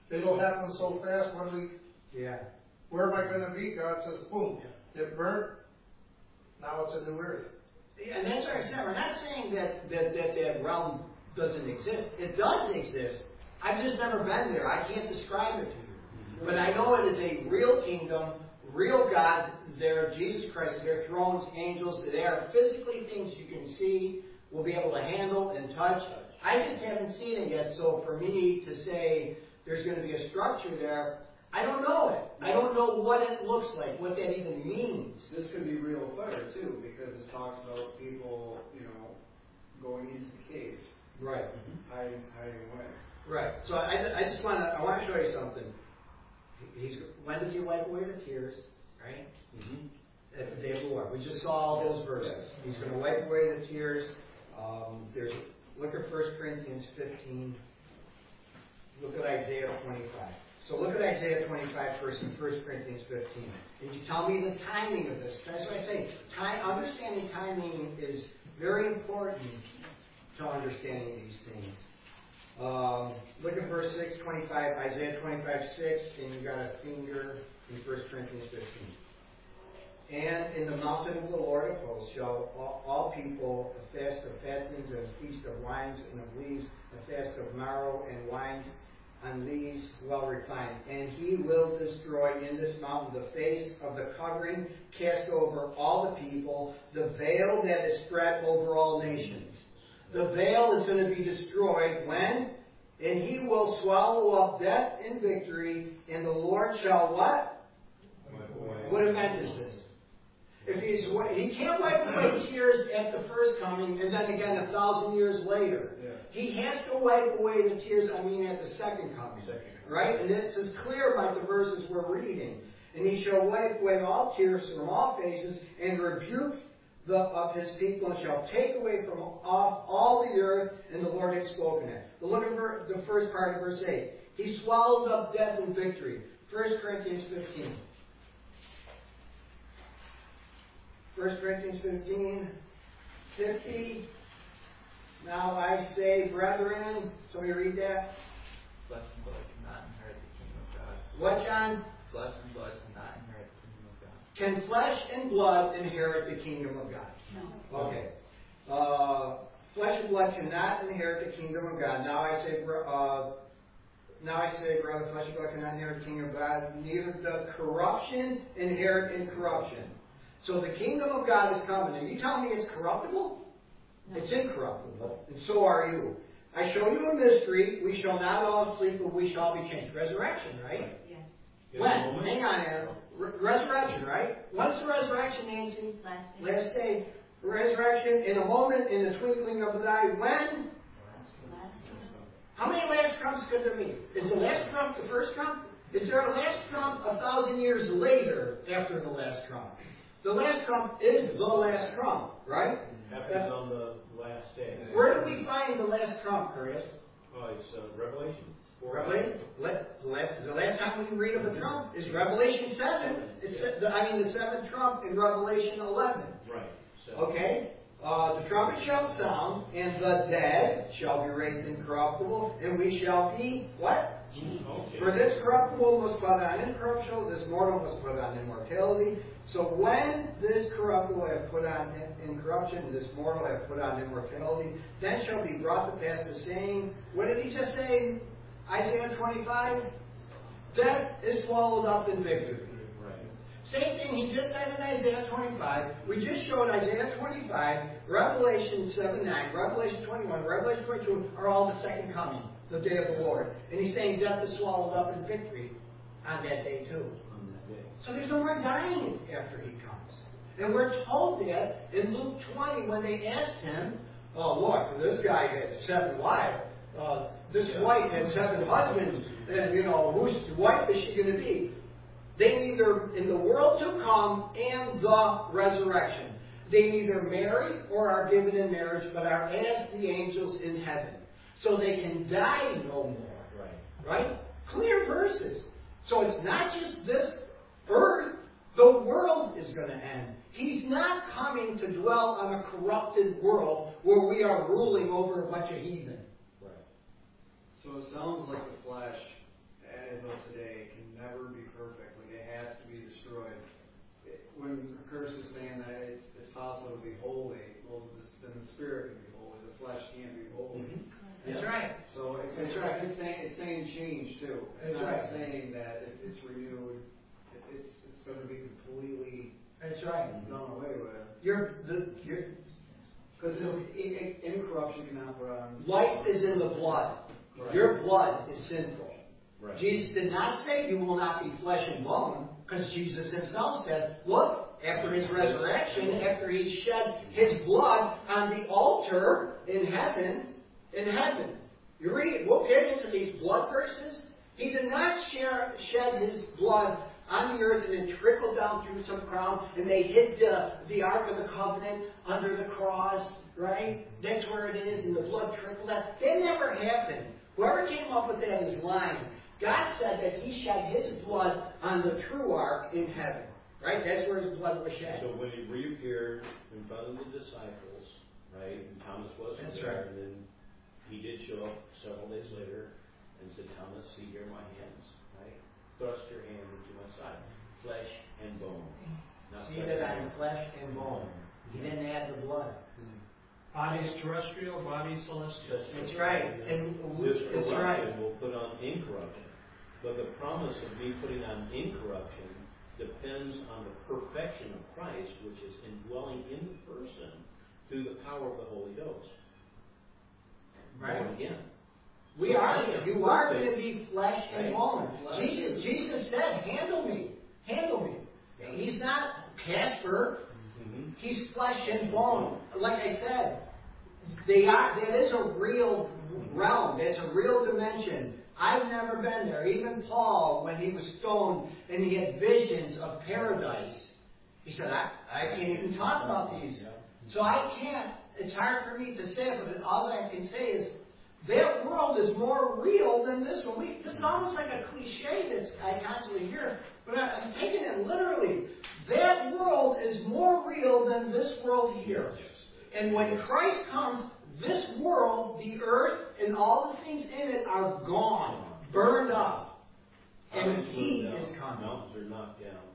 It'll happen so fast, Yeah. where am I gonna be? God says, boom, it burnt, now it's a new earth. Yeah, and that's what I said. We're not saying that realm doesn't exist. It does exist. I've just never been there. I can't describe it to you. But I know it is a real kingdom, real God there, Jesus Christ, their thrones, angels. They are physically things you can see, will be able to handle and touch. I just haven't seen it yet, so for me to say there's going to be a structure there, I don't know it. I don't know what it looks like, what that even means. This could be real fire too, because it talks about people, going into the caves, Right. hiding away. Right. So I just want to show you something. When does he wipe away the tears? Right? Mm-hmm. At the day of the Lord. We just saw all those verses. He's going to wipe away the tears. Look at 1 Corinthians 15. Look at Isaiah 25. So look at Isaiah 25 first and 1 Corinthians 15. And you tell me the timing of this. That's what I say. Understanding timing is very important to understanding these things. Look at verse 6, 25, Isaiah 25, 6, and you got a finger in 1 Corinthians 15. And in the mountain of the Lord of hosts shall all people a fast of fattings and a feast of wines and of lees, a fast of marrow and wines on lees well refined. And he will destroy in this mountain the face of the covering cast over all the people, the veil that is spread over all nations. The veil is going to be destroyed when? And he will swallow up death in victory, and the Lord shall what? What event is this? He can't wipe away tears at the first coming, and then again 1,000 years later. Yeah. He has to wipe away the tears, at the second coming. Right? And it's as clear by the verses we're reading. And he shall wipe away all tears from all faces, and rebuke of his people, and shall take away from off all the earth, and the Lord had spoken it. But look at the first part of verse 8. He swallowed up death in victory. 1 Corinthians 15. 1 Corinthians 15, 50. Now I say, brethren, somebody read that? Flesh and blood cannot inherit the kingdom of God. What, John? Flesh and blood cannot inherit the kingdom of God. Can flesh and blood inherit the kingdom of God? No. Okay. Flesh and blood cannot inherit the kingdom of God. Now I say, brother, flesh and blood cannot inherit the kingdom of God. Neither does corruption inherit incorruption. So the kingdom of God is coming. And you tell me it's corruptible? No. It's incorruptible. And so are you. I show you a mystery. We shall not all sleep, but we shall be changed. Resurrection, right? Yes. When? Hang on, Adam. Resurrection, right? When's the resurrection, Nancy? Last day. Resurrection in a moment, in the twinkling of an eye. When? How many last trumps could there be? Is the last trump the first trump? Is there a last trump 1,000 years later after the last trump? The last trump is the last trump, right? Happens on the last day. Where do we find the last trump, Chris? Oh, it's Revelation. Revelation. The last time we can read of a trump is Revelation 7. The seventh trump in Revelation 11. Right. Okay? The trumpet shall sound, and the dead shall be raised incorruptible, and we shall be, what? Okay. For this corruptible must put on incorruptible, this mortal must put on immortality. So when this corruptible have put on incorruption, this mortal have put on immortality, then shall be brought to pass the saying, what did he just say? Isaiah 25? Death is swallowed up in victory. Right. Same thing he just said in Isaiah 25. We just showed Isaiah 25, Revelation 7:9, Revelation 21, Revelation 22 are all the second coming, the day of the Lord. And he's saying death is swallowed up in victory on that day too. So there's no more dying after he comes. And we're told that in Luke 20 when they asked him, oh look, this guy had 7 wives. This wife had 7 husbands. And whose wife is she going to be? They neither, in the world to come and the resurrection, they neither marry or are given in marriage, but are as the angels in heaven. So they can die no more. Right? Clear verses. So it's not just this earth. The world is going to end. He's not coming to dwell on a corrupted world where we are ruling over a bunch of heathen. Right. So it sounds like the flesh as of today can never be perfect. Like, it has to be destroyed. When Curse is saying that it's possible to be holy, well, then the spirit can be holy. The flesh can't be holy. Mm-hmm. That's right. So it's saying change too. It's not saying that it's renewed. It's going to be completely. That's right. Done away with. Because incorruption cannot put on. Life is in the blood. Right. Your blood is sinful. Right. Jesus did not say you will not be flesh and bone, because Jesus himself said, look, after his resurrection, after he shed his blood on the altar in heaven, you read it, we'll get into these blood verses. He did not shed his blood on the earth and then trickled down through some crown, and they hid the Ark of the Covenant under the cross, right? That's where it is, and the blood trickled out. That never happened. Whoever came up with that is lying. God said that he shed his blood on the true ark in heaven. Right? That's where his blood was shed. So when he reappeared in front of the disciples, right, and Thomas wasn't there, and then he did show up several days later and said, Thomas, see here my hands, right? Thrust your hand into my side. Flesh and bone. See that I am flesh and bone. He didn't add the blood. Body's terrestrial, body's celestial. That's right. And this corruption will put on incorruption. But the promise of me putting on incorruption depends on the perfection of Christ, which is indwelling in the person through the power of the Holy Ghost. Right. Born again. You are going to be flesh and bone. Jesus said, handle me. He's not Casper. Mm-hmm. He's flesh and bone. Like I said, that is a real realm. That's a real dimension. I've never been there. Even Paul, when he was stoned and he had visions of paradise, he said, I can't even talk about these. So I can't. It's hard for me to say it, but all I can say is that world is more real than this one. This is almost like a cliche that I constantly hear, but I'm taking it literally. That world is more real than this world here. And when Christ comes, this world, the earth, and all the things in it are gone, burned up. And he is coming. Mountains are knocked down.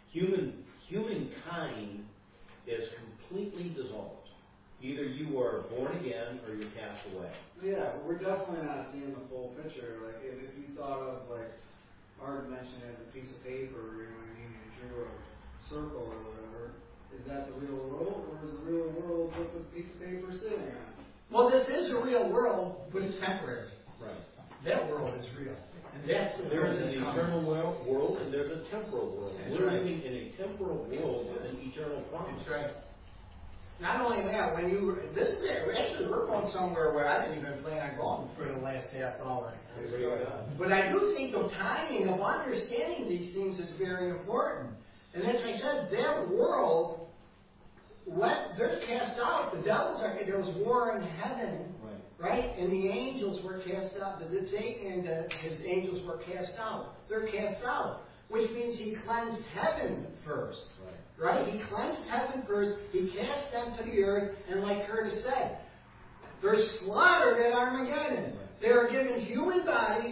Humankind is completely dissolved. Either you are born again or you're cast away. Yeah, but we're definitely not seeing the full picture. Like, if you thought of, like, Art mentioned as a piece of paper, you know what I mean, you drew a circle or whatever, is that the real world, or is the real world what the piece of paper sitting on? Well, this is a real world, but it's temporary. Right. That world is real. And that's the There's an eternal world and there's a temporal world. We're living in a temporal world with an eternal promise. That's right. Not only that, this is it. Actually, we're going somewhere where I didn't even plan on going for the last half hour. But I do think the timing of understanding these things is very important. And as I said, that world, they're cast out. The devils there was war in heaven, right? And the angels were cast out. Satan and his angels were cast out. They're cast out, which means he cleansed heaven first. Right? He cleansed heaven first. He cast them to the earth, and like Curtis said, they're slaughtered at Armageddon. They are given human bodies.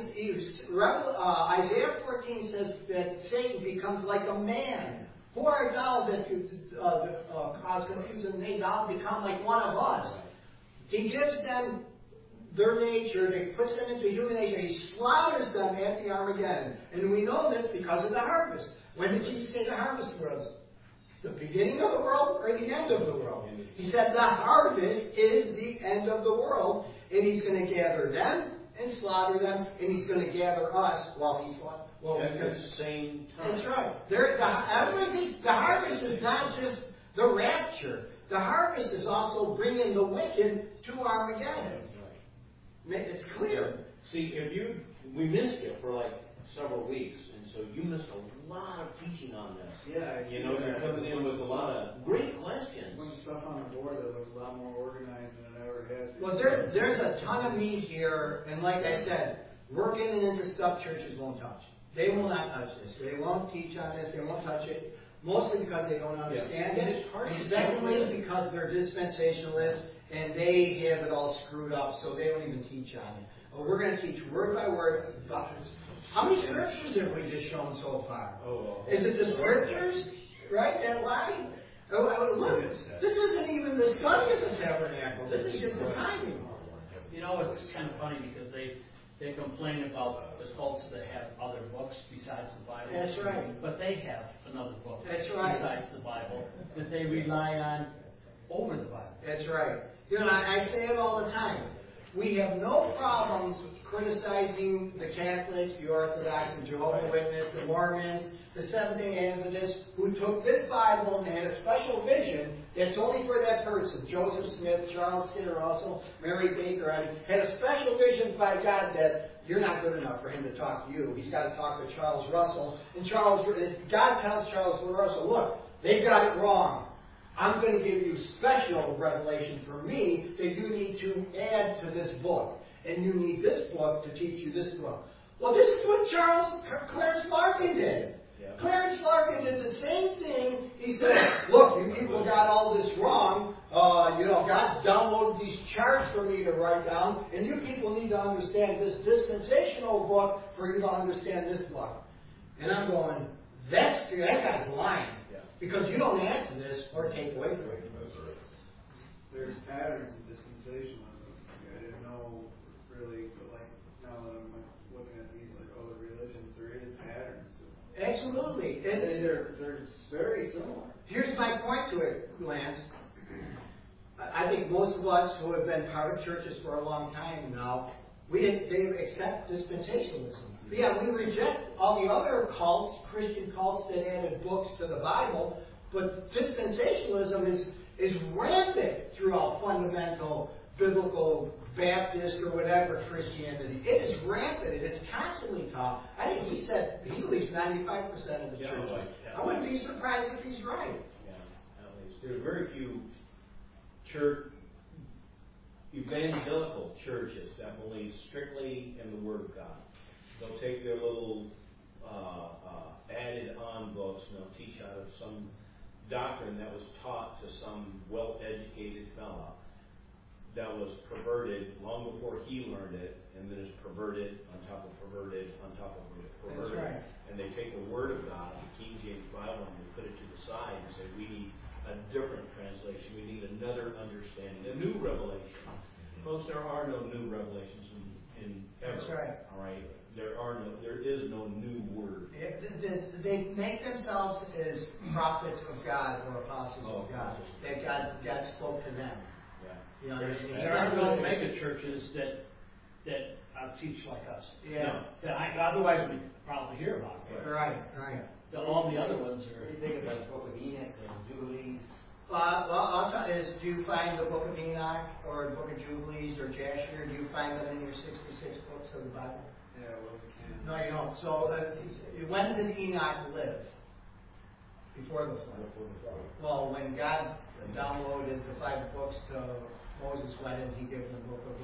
Isaiah 14 says that Satan becomes like a man. Who art thou that cause confusion? Thou become like one of us. He gives them their nature. He puts them into human nature. He slaughters them at the Armageddon. And we know this because of the harvest. When did Jesus say the harvest was? The beginning of the world or the end of the world? He said the harvest is the end of the world, and he's going to gather them and slaughter them, and he's going to gather us while he slaughters. At the same time. That's right. The harvest is not just the rapture. The harvest is also bringing the wicked to Armageddon. It's clear. See, we missed you for like several weeks, and so you missed a lot of teaching on this. Yeah, you're coming in with a lot of great questions. A bunch of stuff on the board that looks a lot more organized than it ever has. Well, there's a ton of meat here, and like I said, we're getting into stuff churches won't touch. They will not touch this. They won't teach on this. They won't touch it. Mostly because they don't understand it. And secondly, because they're dispensationalists and they have it all screwed up, so they don't even teach on it. But we're going to teach word by word. How many scriptures have we just shown so far? Oh, Is it the scriptures, right, that lie? Oh, look, this isn't even the study of the tabernacle. This is just the timing. You know, it's kind of funny because they complain about the cults that have other books besides the Bible. That's right. But they have another book That's right. besides the Bible that they rely on over the Bible. That's right. You know, I say it all the time. We have no problems criticizing the Catholics, the Orthodox, the Jehovah's Witnesses, the Mormons, the Seventh-day Adventists, who took this Bible and had a special vision that's only for that person. Joseph Smith, Charles Skinner Russell, Mary Baker had a special vision by God that you're not good enough for him to talk to you. He's got to talk to Charles Russell. And God tells Charles Russell, look, they've got it wrong. I'm going to give you special revelation for me that you need to add to this book. And you need this book to teach you this book. Well, this is what Clarence Larkin did. Yeah. Clarence Larkin did the same thing. He said, look, you people got all this wrong. God downloaded these charts for me to write down, and you people need to understand this dispensational book for you to understand this book. And I'm going, that guy's lying. Yeah. Because you don't add to this or take away from it. There's patterns in dispensationalism. I didn't know really, but like now that I'm looking at these like other religions, there is patterns to them. Absolutely. And they're very similar. Here's my point to it, Lance. I think most of us who have been part of churches for a long time now, they accept dispensationalism. But yeah, we reject all the other cults, Christian cults that added books to the Bible, but dispensationalism is rampant throughout fundamental biblical Baptist or whatever Christianity. It is rampant. It's constantly taught. I think he said he believes 95% of the churches. I wouldn't be surprised if he's right. Yeah, at least. There's very few evangelical churches that believe strictly in the Word of God. They'll take their little added-on books and they'll teach out of some doctrine that was taught to some well-educated fella that was perverted long before he learned it, and then is perverted on top of perverted on top of perverted. That's right. And they take the Word of God, the King James Bible, and they put it to the side and say, we need a different translation. We need another understanding, a new revelation. Folks, there are no new revelations in ever. That's right. All right. There is no new word. They make themselves as prophets of God or apostles of God. That God spoke to them. Yeah. You know, There are no mega churches that teach like us. Yeah. Otherwise we'd probably hear about it. Right. All the other ones are. What do you think about the Book of Enoch and Jubilees? I'll tell you, do you find the Book of Enoch or the Book of Jubilees or Jasher? Do you find them in your 66 books of the Bible? Yeah, well, we can. No, you don't. So, when did Enoch live? Before the flood. Well, when God downloaded the 5 books to Moses, why didn't he give him the Book of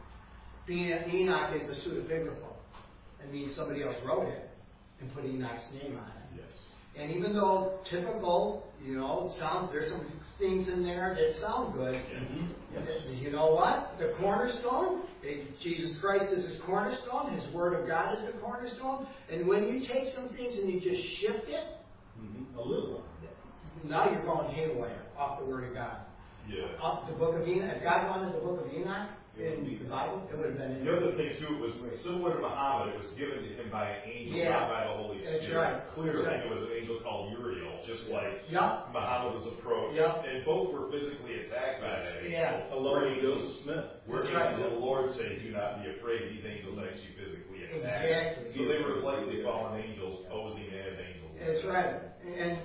Enoch? Enoch is a pseudepigraphal. It means somebody else wrote it and put Enoch's name on it. Yes. And even though typical, there's some things in there that sound good. Mm-hmm. Yes. You know what? The cornerstone, Jesus Christ is his cornerstone. His Word of God is the cornerstone. And when you take some things and you just shift it, A little. now you're going haywire off the Word of God. Yeah. Up the Book of Enoch. If God wanted the Book of Enoch in the Bible, it would have been in The other thing too, it was similar to Muhammad. It was given to him by an angel, Yeah. not by the Holy That's Spirit. right. Clearly, That's right. it was an angel called Uriel, just like Yeah. Muhammad was approached, Yeah. and both were physically attacked by that angel. Yeah. Along with Joseph Smith. Where That's right. angels of the Lord say, "Do not be afraid." These angels actually physically attack. Exactly. So they were likely fallen angels posing as angels. That's right. And,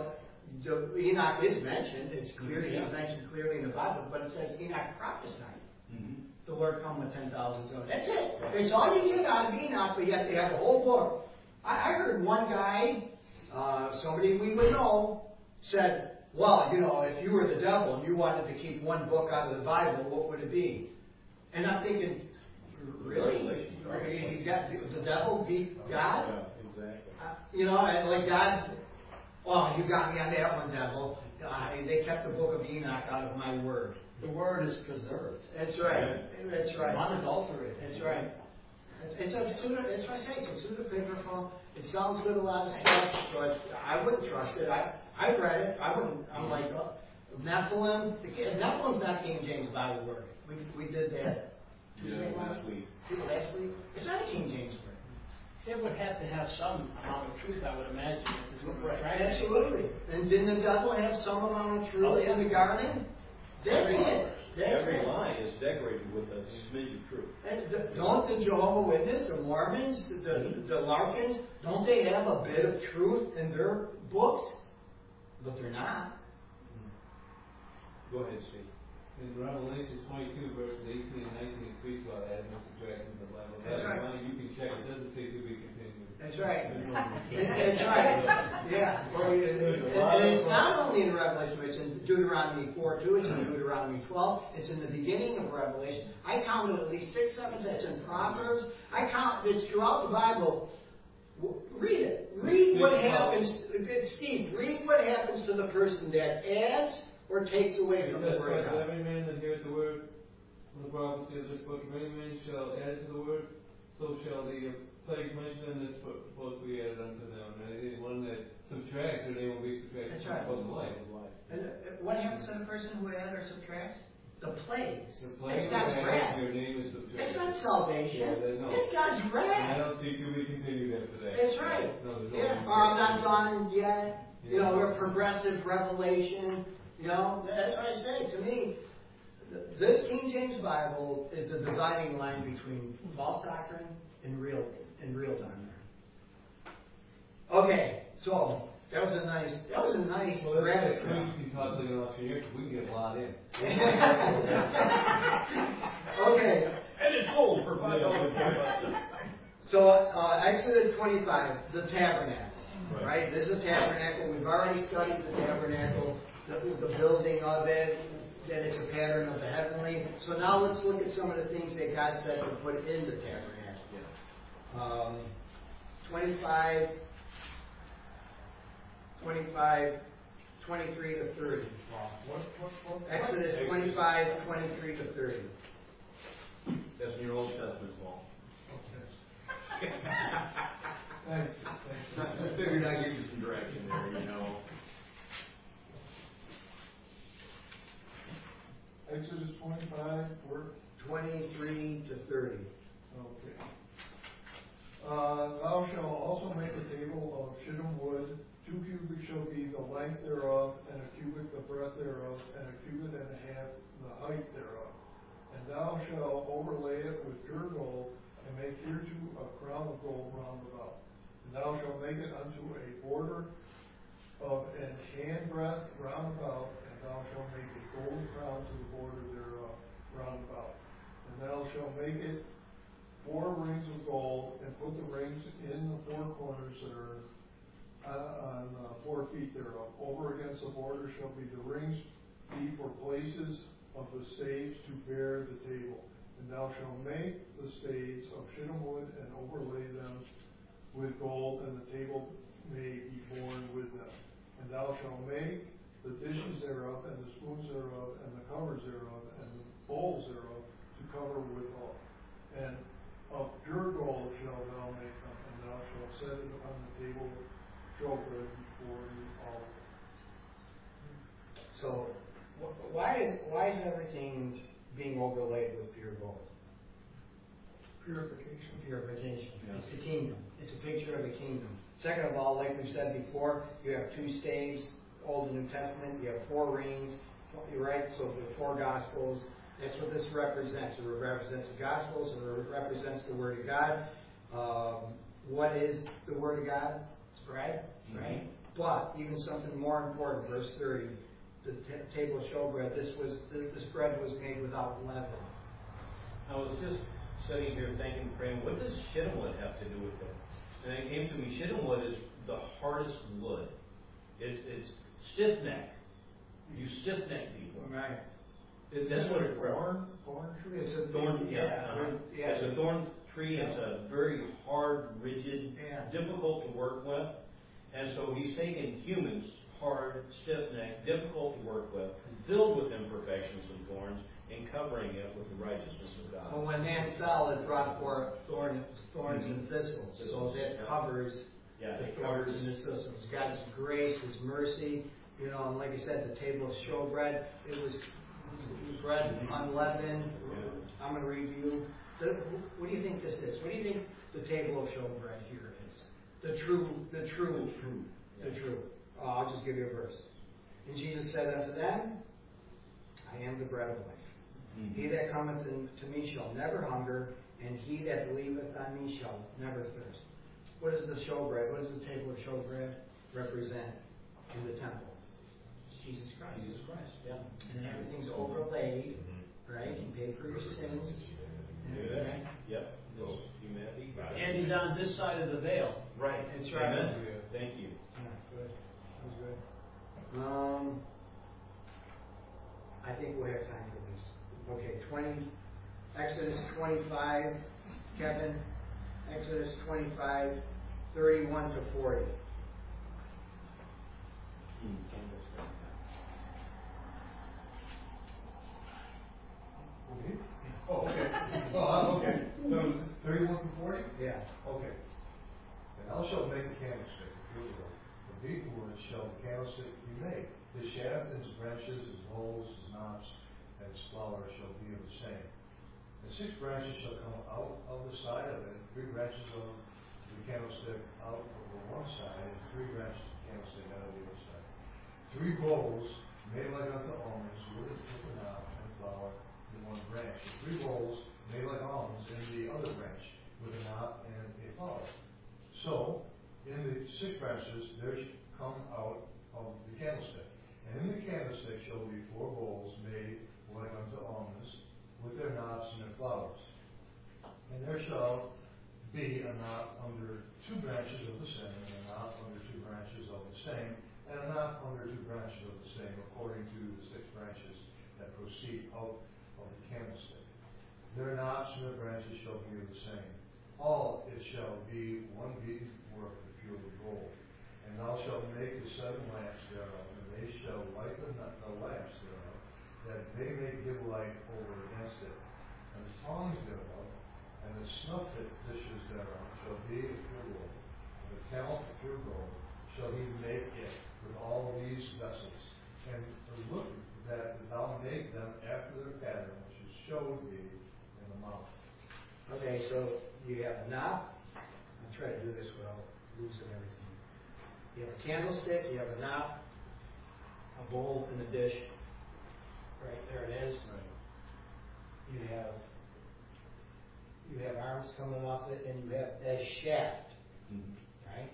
Enoch is mentioned. It's clear he's mentioned clearly in the Bible, but it says Enoch prophesied. Mm-hmm. The Lord come with 10,000 souls. That's it. It's all you get out of Enoch, but yet they have a whole book. I heard one guy, somebody we would know, said, well, if you were the devil and you wanted to keep one book out of the Bible, what would it be? And I'm thinking, really? The devil beat God? Yeah, exactly. And like God, oh, you got me on that one, devil. They kept the book of Enoch out of my word. The word is preserved. That's right. That's right. Unadulterated. That's right. It's what I say, it's a pseudepigrapha. It sounds good, a lot of stuff, but I wouldn't trust it. I read it. I'm like, Nephilim. Nephilim's not King James Bible word. We did that. Last week. Last week. It's not a King James word. It would have to have some amount of truth, I would imagine. If it's Right. Absolutely. And didn't the devil have some amount of truth in the garden? That's it. Every line is decorated with a smidge of truth. And don't the Jehovah's Witnesses, the Mormons, the Larkins, don't they have a bit of truth in their books? But they're not. Go ahead, Steve. In Revelation 22, verses 18 and 19, it speaks about adding and subtracting the Bible. That's right. Money you can check. It doesn't say to be continued. That's right. That's right. Yeah. And it's not only in Revelation, it's in Deuteronomy 4:2, it's in Deuteronomy 12, it's in the beginning of Revelation. I counted at least 6, 7, it's in Proverbs. It's throughout the Bible. Read it. Read what happens. Steve, read what happens to the person that adds or takes away from the word of God. Every man that heareth the word of the prophecy of this book, if any man shall add to the word, so shall the plagues mentioned in this book be added unto them. And anyone that subtracts, their name will be subtracted from the life. And what happens to the person who adds or subtracts? The plagues. The plagues It's God's wrath. your name is subtracted. It's not salvation. Yeah, no. It's God's wrath. And I don't see to be continued after that. That's right. No, Or I'm not done yet. You know, we're progressive revelation. You know, that's what I say. To me, this King James Bible is the dividing line between false doctrine and real doctrine. Okay, so that was a nice rabbit trail. You can talk later on here because we can get a lot in. Okay. And it's sold for $5. So Exodus 25, the tabernacle. Right? This is a tabernacle. We've already studied the tabernacle, the building of it, that it's a pattern of the heavenly. So now let's look at some of the things that God said to put in the tabernacle. 25, 23 to 30. Exodus 25, 23 to 30. That's in your Old Testament, Paul. Thanks. I figured I'd give you some direction there, you know. Exodus 25, 23 to 30. Okay. Thou shalt also make a table of shittim wood. 2 cubits shall be the length thereof, and a cubit the breadth thereof, and a cubit and a half the height thereof. And thou shalt overlay it with pure gold, and make hereto a crown of gold round about. And thou shalt make it unto a border of an hand breadth round about, and thou shalt make a gold crown to the border thereof round about. And thou shalt make it 4 rings of gold, and put the rings in the 4 corners that are on 4 feet thereof. Over against the border shall be the rings be for places of the staves to bear the table. And thou shalt make the staves of shittim wood, and overlay them with gold, and the table may be borne with them. And thou shalt make the dishes thereof, and the spoons thereof, and the covers thereof, and the bowls thereof, to cover withal. And of pure gold shalt thou make them, and thou shalt set it upon the table of showbread before you all. So, why is everything being overlaid with pure gold? Purification. Yeah. It's the kingdom. It's a picture of the kingdom. Second of all, like we said before, you have 2 staves, Old and New Testament. You have 4 rings, right? So the 4 Gospels. That's what this represents. It represents the Gospels. It represents the Word of God. What is the Word of God? It's bread, right? But even something more important, verse 30, the table of showbread. This bread was made without leaven. I was just sitting here thinking, praying, what does shittim wood have to do with it? And it came to me, shittim wood is the hardest wood. It's stiff neck. You stiff neck people. Right. That's what it's Thorn tree. It's a thorn. yeah. It's a thorn tree. It's a very hard, rigid, difficult to work with. And so he's taken humans, hard, stiff-necked, difficult to work with, filled with imperfections and thorns, and covering it with the righteousness of God. Well, when man fell, it brought forth thorns and thistles. So that covers the thorns and the thistles. God's grace, His mercy, you know, and like I said, the table of showbread, it was bread unleavened. I'm going to read you. What do you think this is? What do you think the table of showbread here is? The true. I'll just give you a verse. And Jesus said unto them, I am the bread of life. He that cometh to me shall never hunger, and he that believeth on me shall never thirst. What is the showbread? What does the table of showbread represent in the temple? It's Jesus Christ. Jesus Christ, yeah. And everything's overlaid, right? He paid for your sins. Right. Yep. Humanity. And He's on this side of the veil. Right. That's right. Amen. Thank you. Yeah, good. That was good. I think we'll have time for this. Okay, Exodus 25, Kevin. Exodus 25, 31 to 40. Okay. Oh, okay. Oh, okay. So 31 to 40? Yeah. Okay. And thou shalt make a candlestick of pure wood. Of deep wood shall the candlestick be made. His shaft and his branches, his bowls, his knops, and his flower shall be of the same. And 6 branches shall come out of the side of it, 3 branches of the candlestick out of the one side, and 3 branches of the candlestick out of the other side. 3 bowls made like unto almonds, with a knob and flower in one branch. And 3 bowls made like almonds in the other branch, with a knob and a flower. So, in the 6 branches there shall come out of the candlestick. And in the candlestick shall be 4 bowls made like unto almonds, with their knops and their flowers. And there shall be a knot under 2 branches of the same, and a knot under 2 branches of the same, and a knot under 2 branches of the same, according to the 6 branches that proceed out of the candlestick. Their knots and their branches shall be of the same. All it shall be one beaten work of pure gold. And thou shalt make the 7 lamps thereof, and they shall light the lamps thereof, that they may give light over against it. And the tongs thereof, and the snuff dishes thereof, shall be of pure gold. And the talent of pure gold shall he make it with all these vessels. And look that thou make them after their pattern, which is showed thee in the mount. Okay, so you have a knob. I'll try to do this without losing everything. You have a candlestick, you have a knob, a bowl, and a dish. Right, there it is. Right. You have arms coming off it, and you have a shaft. Right?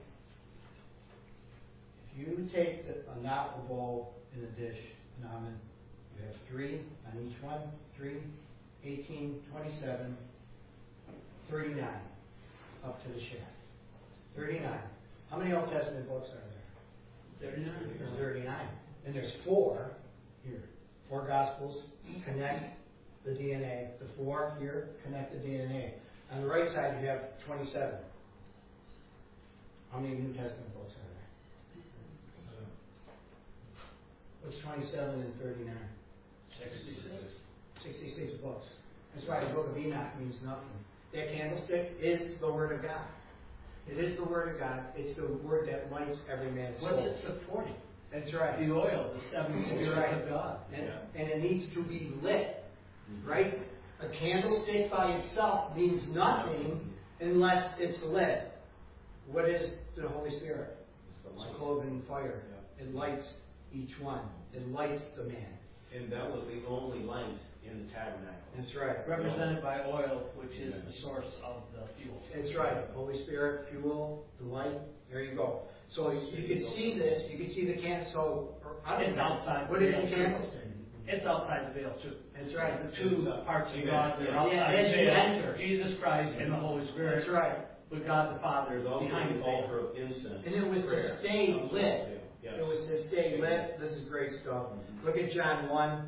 If you take a knob, a bowl, and a dish, an almond, you have 3 on each one. 3, 18, 27, 39 up to the shaft. 39. How many Old Testament books are there? 39. There's 39. And there's 4 here. 4 Gospels connect the DNA. The 4 here connect the DNA. On the right side, you have 27. How many New Testament books are there? What's 27 and 39? 66. 66 books. That's why the book of Enoch means nothing. That candlestick is the Word of God. It is the Word of God. It's the Word that lights every man's soul. What's it supporting? That's right. The oil, the 7 spirits of God. And it needs to be lit, right? A candlestick by itself means nothing unless it's lit. What is the Holy Spirit? It's clothed in fire. It lights each one. It lights the man. And that was the only light in the tabernacle. That's right. Represented by oil, which is the source of the fuel. That's right. Holy Spirit, fuel, the light. There you go. So you can see this. You can see the candle. It's outside. What is the candlestick? It's outside the veil too. That's right. The 2 parts of God that are outside and the you veil. enter. Jesus Christ and the Holy Spirit. That's right. With God the Father There's also behind the the veil. altar of incense. And it was to stay lit. Yes. It was to stay lit. This is great stuff. Look at John 1.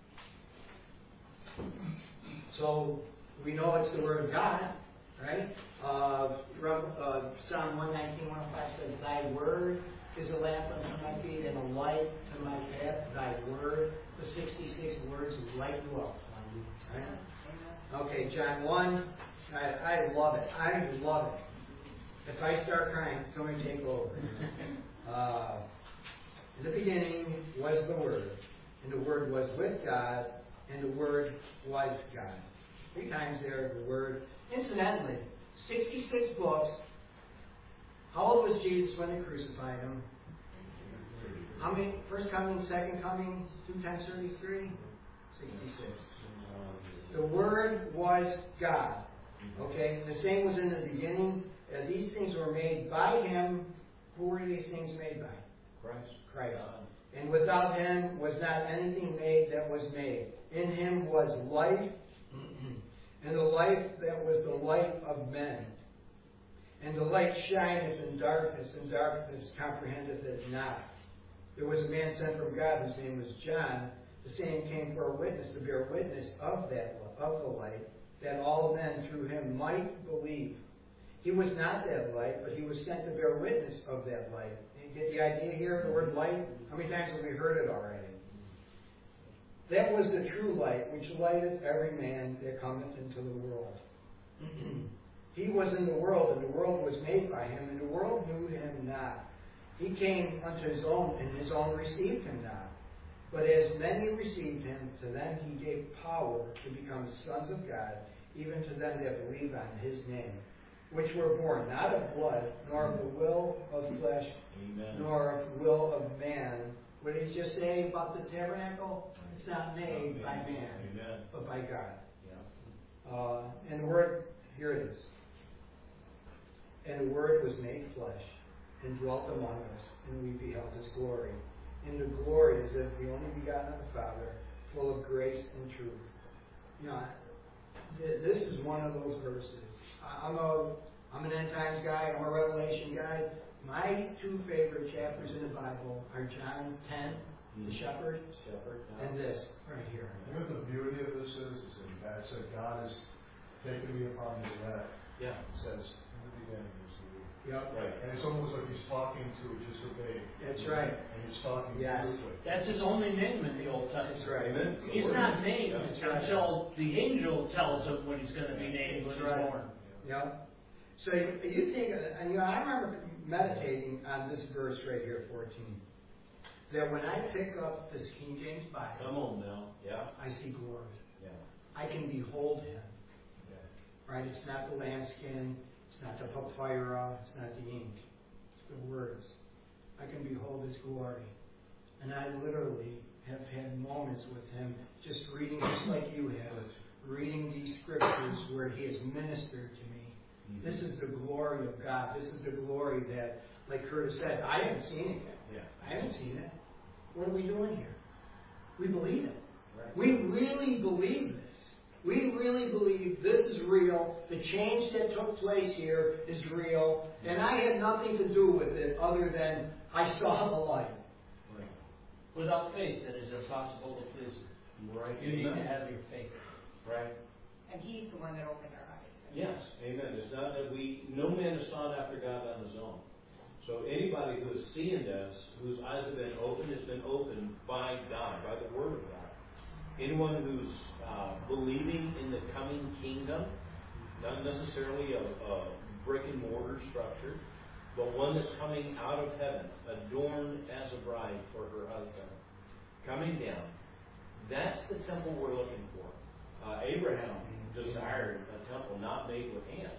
So we know it's the Word of God, right? Psalm 119, 105 says, Thy Word is a lamp unto my feet and a light light dwelt. Right? Okay, John 1. I love it. I love it. If I start crying, somebody take over. In the beginning was the Word, and the Word was with God, and the Word was God. 3 times there, the Word. Incidentally, 66 books. How old was Jesus when they crucified him? How many? First coming, second coming, 2 times 33? 66. The Word was God. Okay? The same was in the beginning. These things were made by Him. Who were these things made by? Christ. And without Him was not anything made that was made. In Him was life, and the life that was the light of men. And the light shineth in darkness, and darkness comprehendeth it not. There was a man sent from God whose name was John. The same came for a witness, to bear witness of the light, that all men through him might believe. He was not that light, but he was sent to bear witness of that light. You get the idea here of the word light? How many times have we heard it already? That was the true light, which lighteth every man that cometh into the world. He was in the world, and the world was made by him, and the world knew him not. He came unto his own, and his own received him not. But as many received him, to them he gave power to become sons of God, even to them that believe on his name, which were born not of blood, nor of the will of flesh, nor of the will of man. What did he just say about the tabernacle? It's not made by man, but by God. And the Word, here it is. And the Word was made flesh, and dwelt among us, and we beheld his glory. And the glory is of the only begotten of the Father, full of grace and truth. You know, this is one of those verses. I'm an end times guy. I'm a Revelation guy. My 2 favorite chapters in the Bible are John 10, the shepherd, and this right here. You know what the beauty of this is that God said, God has taken me upon his lap. Yeah. It says, in the beginning was the Word. Yep. Right. And it's almost like he's talking to just a babe. That's right. And he's talking Yes. beautifully. That's his only name in the Old Testament. That's right. Amen. He's not named until the angel tells him when he's going to be named when he's born. Yep. So you think, and I remember meditating on this verse right here, 14. That when I pick up this King James Bible, Come on now. Yeah. I see glory. Yeah. I can behold him. Right? It's not the lambskin. It's not the papyra. It's not the ink. It's the words. I can behold his glory. And I literally have had moments with him just reading, just like you have, reading these scriptures where he has ministered to me. Mm-hmm. This is the glory of God. This is the glory that, like Curtis said, I haven't seen it yet. Yeah. I haven't seen it. What are we doing here? We believe it. Right. We really believe this. We really believe this is real. The change that took place here is real. And I had nothing to do with it other than I saw the light. Right. Without faith, it is impossible to please him. Right. You need to have your faith. Right. And he's the one that opened our eyes. Yes. Amen. It's not that no man has sought after God on his own. So anybody who is seeing this, whose eyes have been opened, it's been opened by God, by the Word of God. Anyone who's believing in the coming kingdom, not necessarily a brick and mortar structure, but one that's coming out of heaven, adorned as a bride for her husband, coming down. That's the temple we're looking for. Abraham desired a temple not made with hands.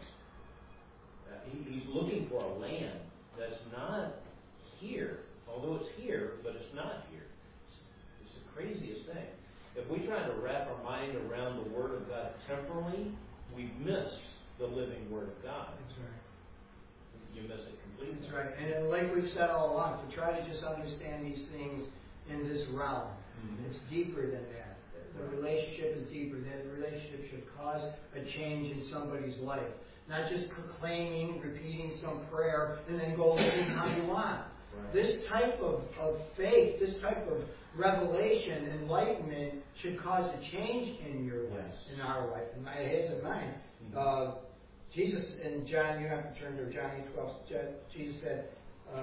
He's looking for a land that's not here, although it's here, but it's not here. It's the craziest thing. If we try to wrap our mind around the Word of God temporally, we've missed the living Word of God. That's right. You miss it completely. That's right. And like we've said all along, to try to just understand these things in this realm, it's deeper than that. The relationship is deeper. That relationship should cause a change in somebody's life. Not just proclaiming, repeating some prayer, and then go living how you want. Right. This type of faith, this type of revelation, enlightenment should cause a change in your life, in our life, in his and mine. Jesus in John, you have to turn to John 8:12. Jesus said,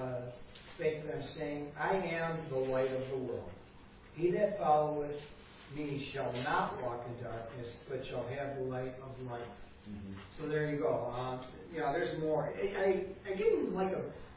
spake to them, saying, I am the light of the world. He that followeth meaning shall not walk in darkness, but shall have the light of life. So there you go. There's more. I didn't like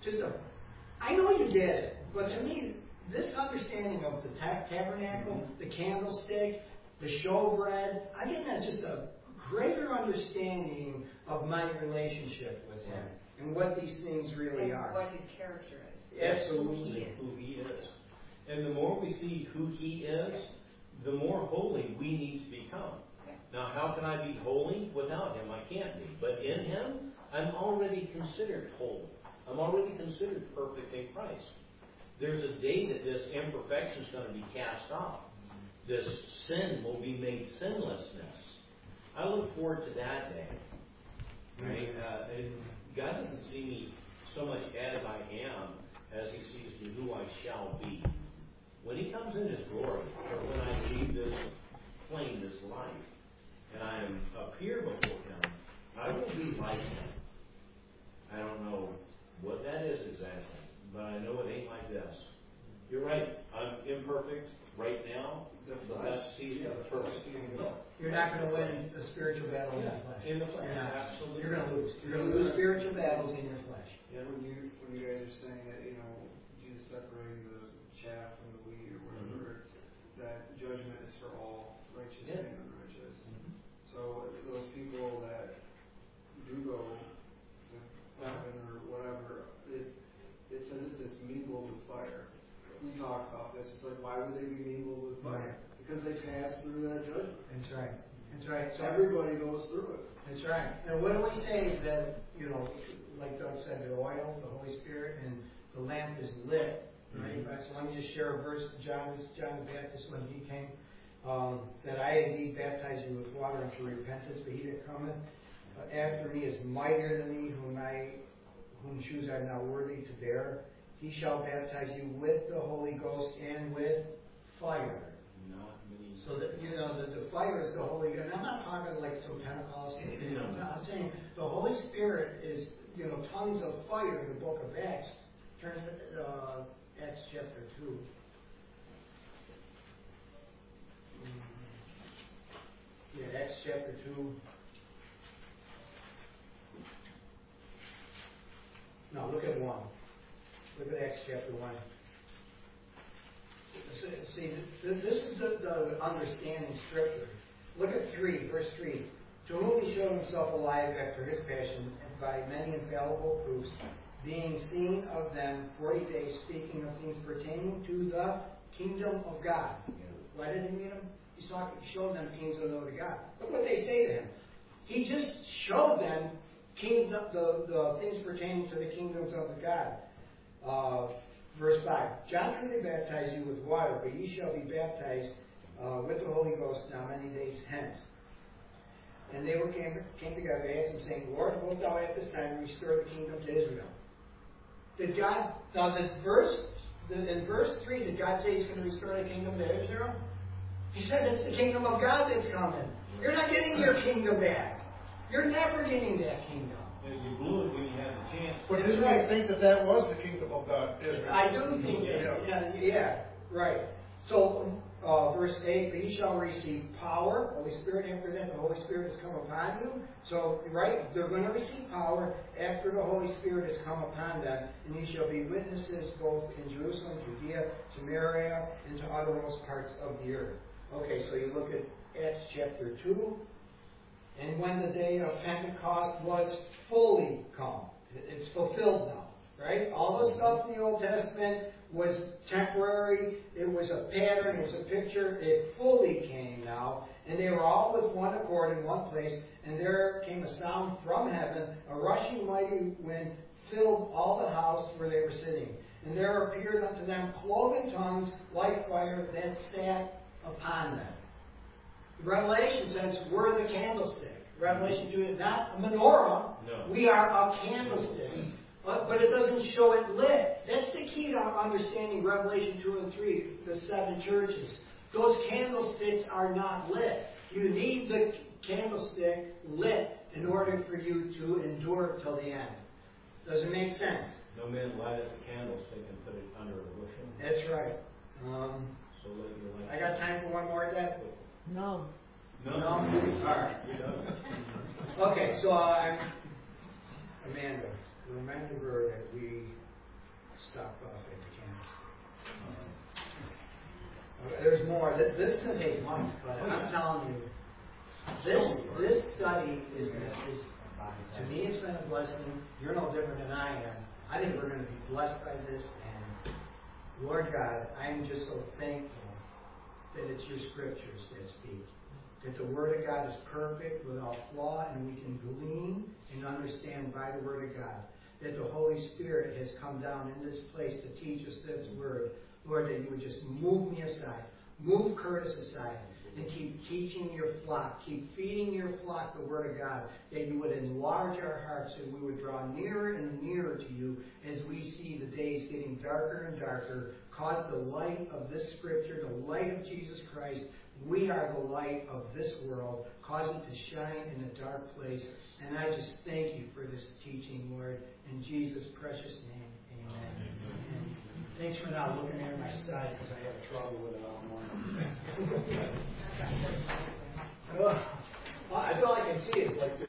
I know you did it, but to me, this understanding of the tabernacle, the candlestick, the showbread, I get that just a greater understanding of my relationship with Him and what these things really are. What His character is. Absolutely. Who He is. And the more we see who He is, the more holy we need to become. Now, how can I be holy without Him? I can't be. But in Him, I'm already considered holy. I'm already considered perfect in Christ. There's a day that this imperfection is going to be cast off. This sin will be made sinlessness. I look forward to that day. Right? And God doesn't see me so much as I am as He sees me who I shall be. When He comes in His glory, or when I leave this plane, this life, and I am appear before Him, I will be like Him. I don't know what that is exactly, but I know it ain't like this. You're right. I'm imperfect right now, but that season is perfect. You're not going to win a spiritual battle in the flesh. In the flesh, absolutely. You're going to lose. You're going to lose spiritual battles in your flesh. Yeah, when you guys are saying that, Jesus separating the chaff from the wheat or whatever, it's that judgment is for all, righteous and unrighteous. So those people that do go to heaven or whatever, it says it's mingled with fire. We talk about this. It's like, why would they be mingled with fire? Because they pass through that judgment. That's right. That's right. So everybody goes through it. That's right. And what do we say that, like Doug said, the oil, the Holy Spirit, and the lamp is lit. Right? So let me just share a verse. John the Baptist, when he came, that I indeed baptize you with water unto repentance, but he that cometh after me is mightier than me, whom shoes I am not worthy to bear. He shall baptize you with the Holy Ghost and with fire. So that the fire is the Holy Ghost. And I'm not talking like some Pentecostal. I'm saying the Holy Spirit is tongues of fire in the book of Acts. Turn to Acts chapter 2. Acts chapter 2. No, look at 1. Look at Acts chapter 1. See, this is the understanding Scripture. Look at 3, verse 3. To whom He showed Himself alive after His passion, and by many infallible proofs, being seen of them 40 days, speaking of things pertaining to the kingdom of God. Why did He meet them? He showed them kingdom of God. Look what they say to Him. He just showed them the things pertaining to the kingdoms of the God. Verse 5. John truly baptized you with water, but ye shall be baptized with the Holy Ghost now many days hence. And they came together and asked Him, saying, Lord, wilt thou at this time restore the kingdom to Israel? Did God, now in verse 3, did God say He's going to restore the kingdom to Israel? He said it's the kingdom of God that's coming. You're not getting your kingdom back. You're never getting that kingdom. You blew it when you had the chance. But didn't you think that was the kingdom of God, Israel? I do think that. Yeah, right. So, verse 8, but ye shall receive power, Holy Spirit, after that the Holy Spirit has come upon you. So, right, they're going to receive power after the Holy Spirit has come upon them, and ye shall be witnesses both in Jerusalem, Judea, Samaria, and to uttermost parts of the earth. Okay, so you look at Acts chapter 2, and when the day of Pentecost was fully come, it's fulfilled now, right? All the stuff in the Old Testament was temporary, it was a pattern, it was a picture, it fully came now, and they were all with one accord in one place, and there came a sound from heaven, a rushing mighty wind filled all the house where they were sitting. And there appeared unto them cloven tongues like fire that sat upon them. Revelation says we're the candlestick. Revelation 2 is not a menorah. No. We are a candlestick. But it doesn't show it lit. That's the key to understanding Revelation 2 and 3, the 7 churches. Those candlesticks are not lit. You need the candlestick lit in order for you to endure till the end. Does it make sense? No man light up a candlestick and put it under a bushel. That's right. So let your light. I got time for one more, Deb? No. No? All right. You're done. Okay, so Amanda, remember that we stopped off at the campus. There's more. This is going to take months, but I'm telling you, this study is to me, it's been a blessing. You're no different than I am. I think we're going to be blessed by this. And Lord God, I'm just so thankful that it's your scriptures that speak. That the Word of God is perfect, without flaw, and we can glean and understand by the Word of God. That the Holy Spirit has come down in this place to teach us this Word. Lord, that you would just move me aside, move Curtis aside, and keep teaching your flock, keep feeding your flock the Word of God, that you would enlarge our hearts, and we would draw nearer and nearer to you as we see the days getting darker and darker. Cause the light of this Scripture, the light of Jesus Christ, we are the light of this world, cause it to shine in a dark place. And I just thank you for this teaching, Lord, in Jesus' precious name. Amen. And thanks for not looking at my side, because I had trouble with it all morning. That's all I can see is like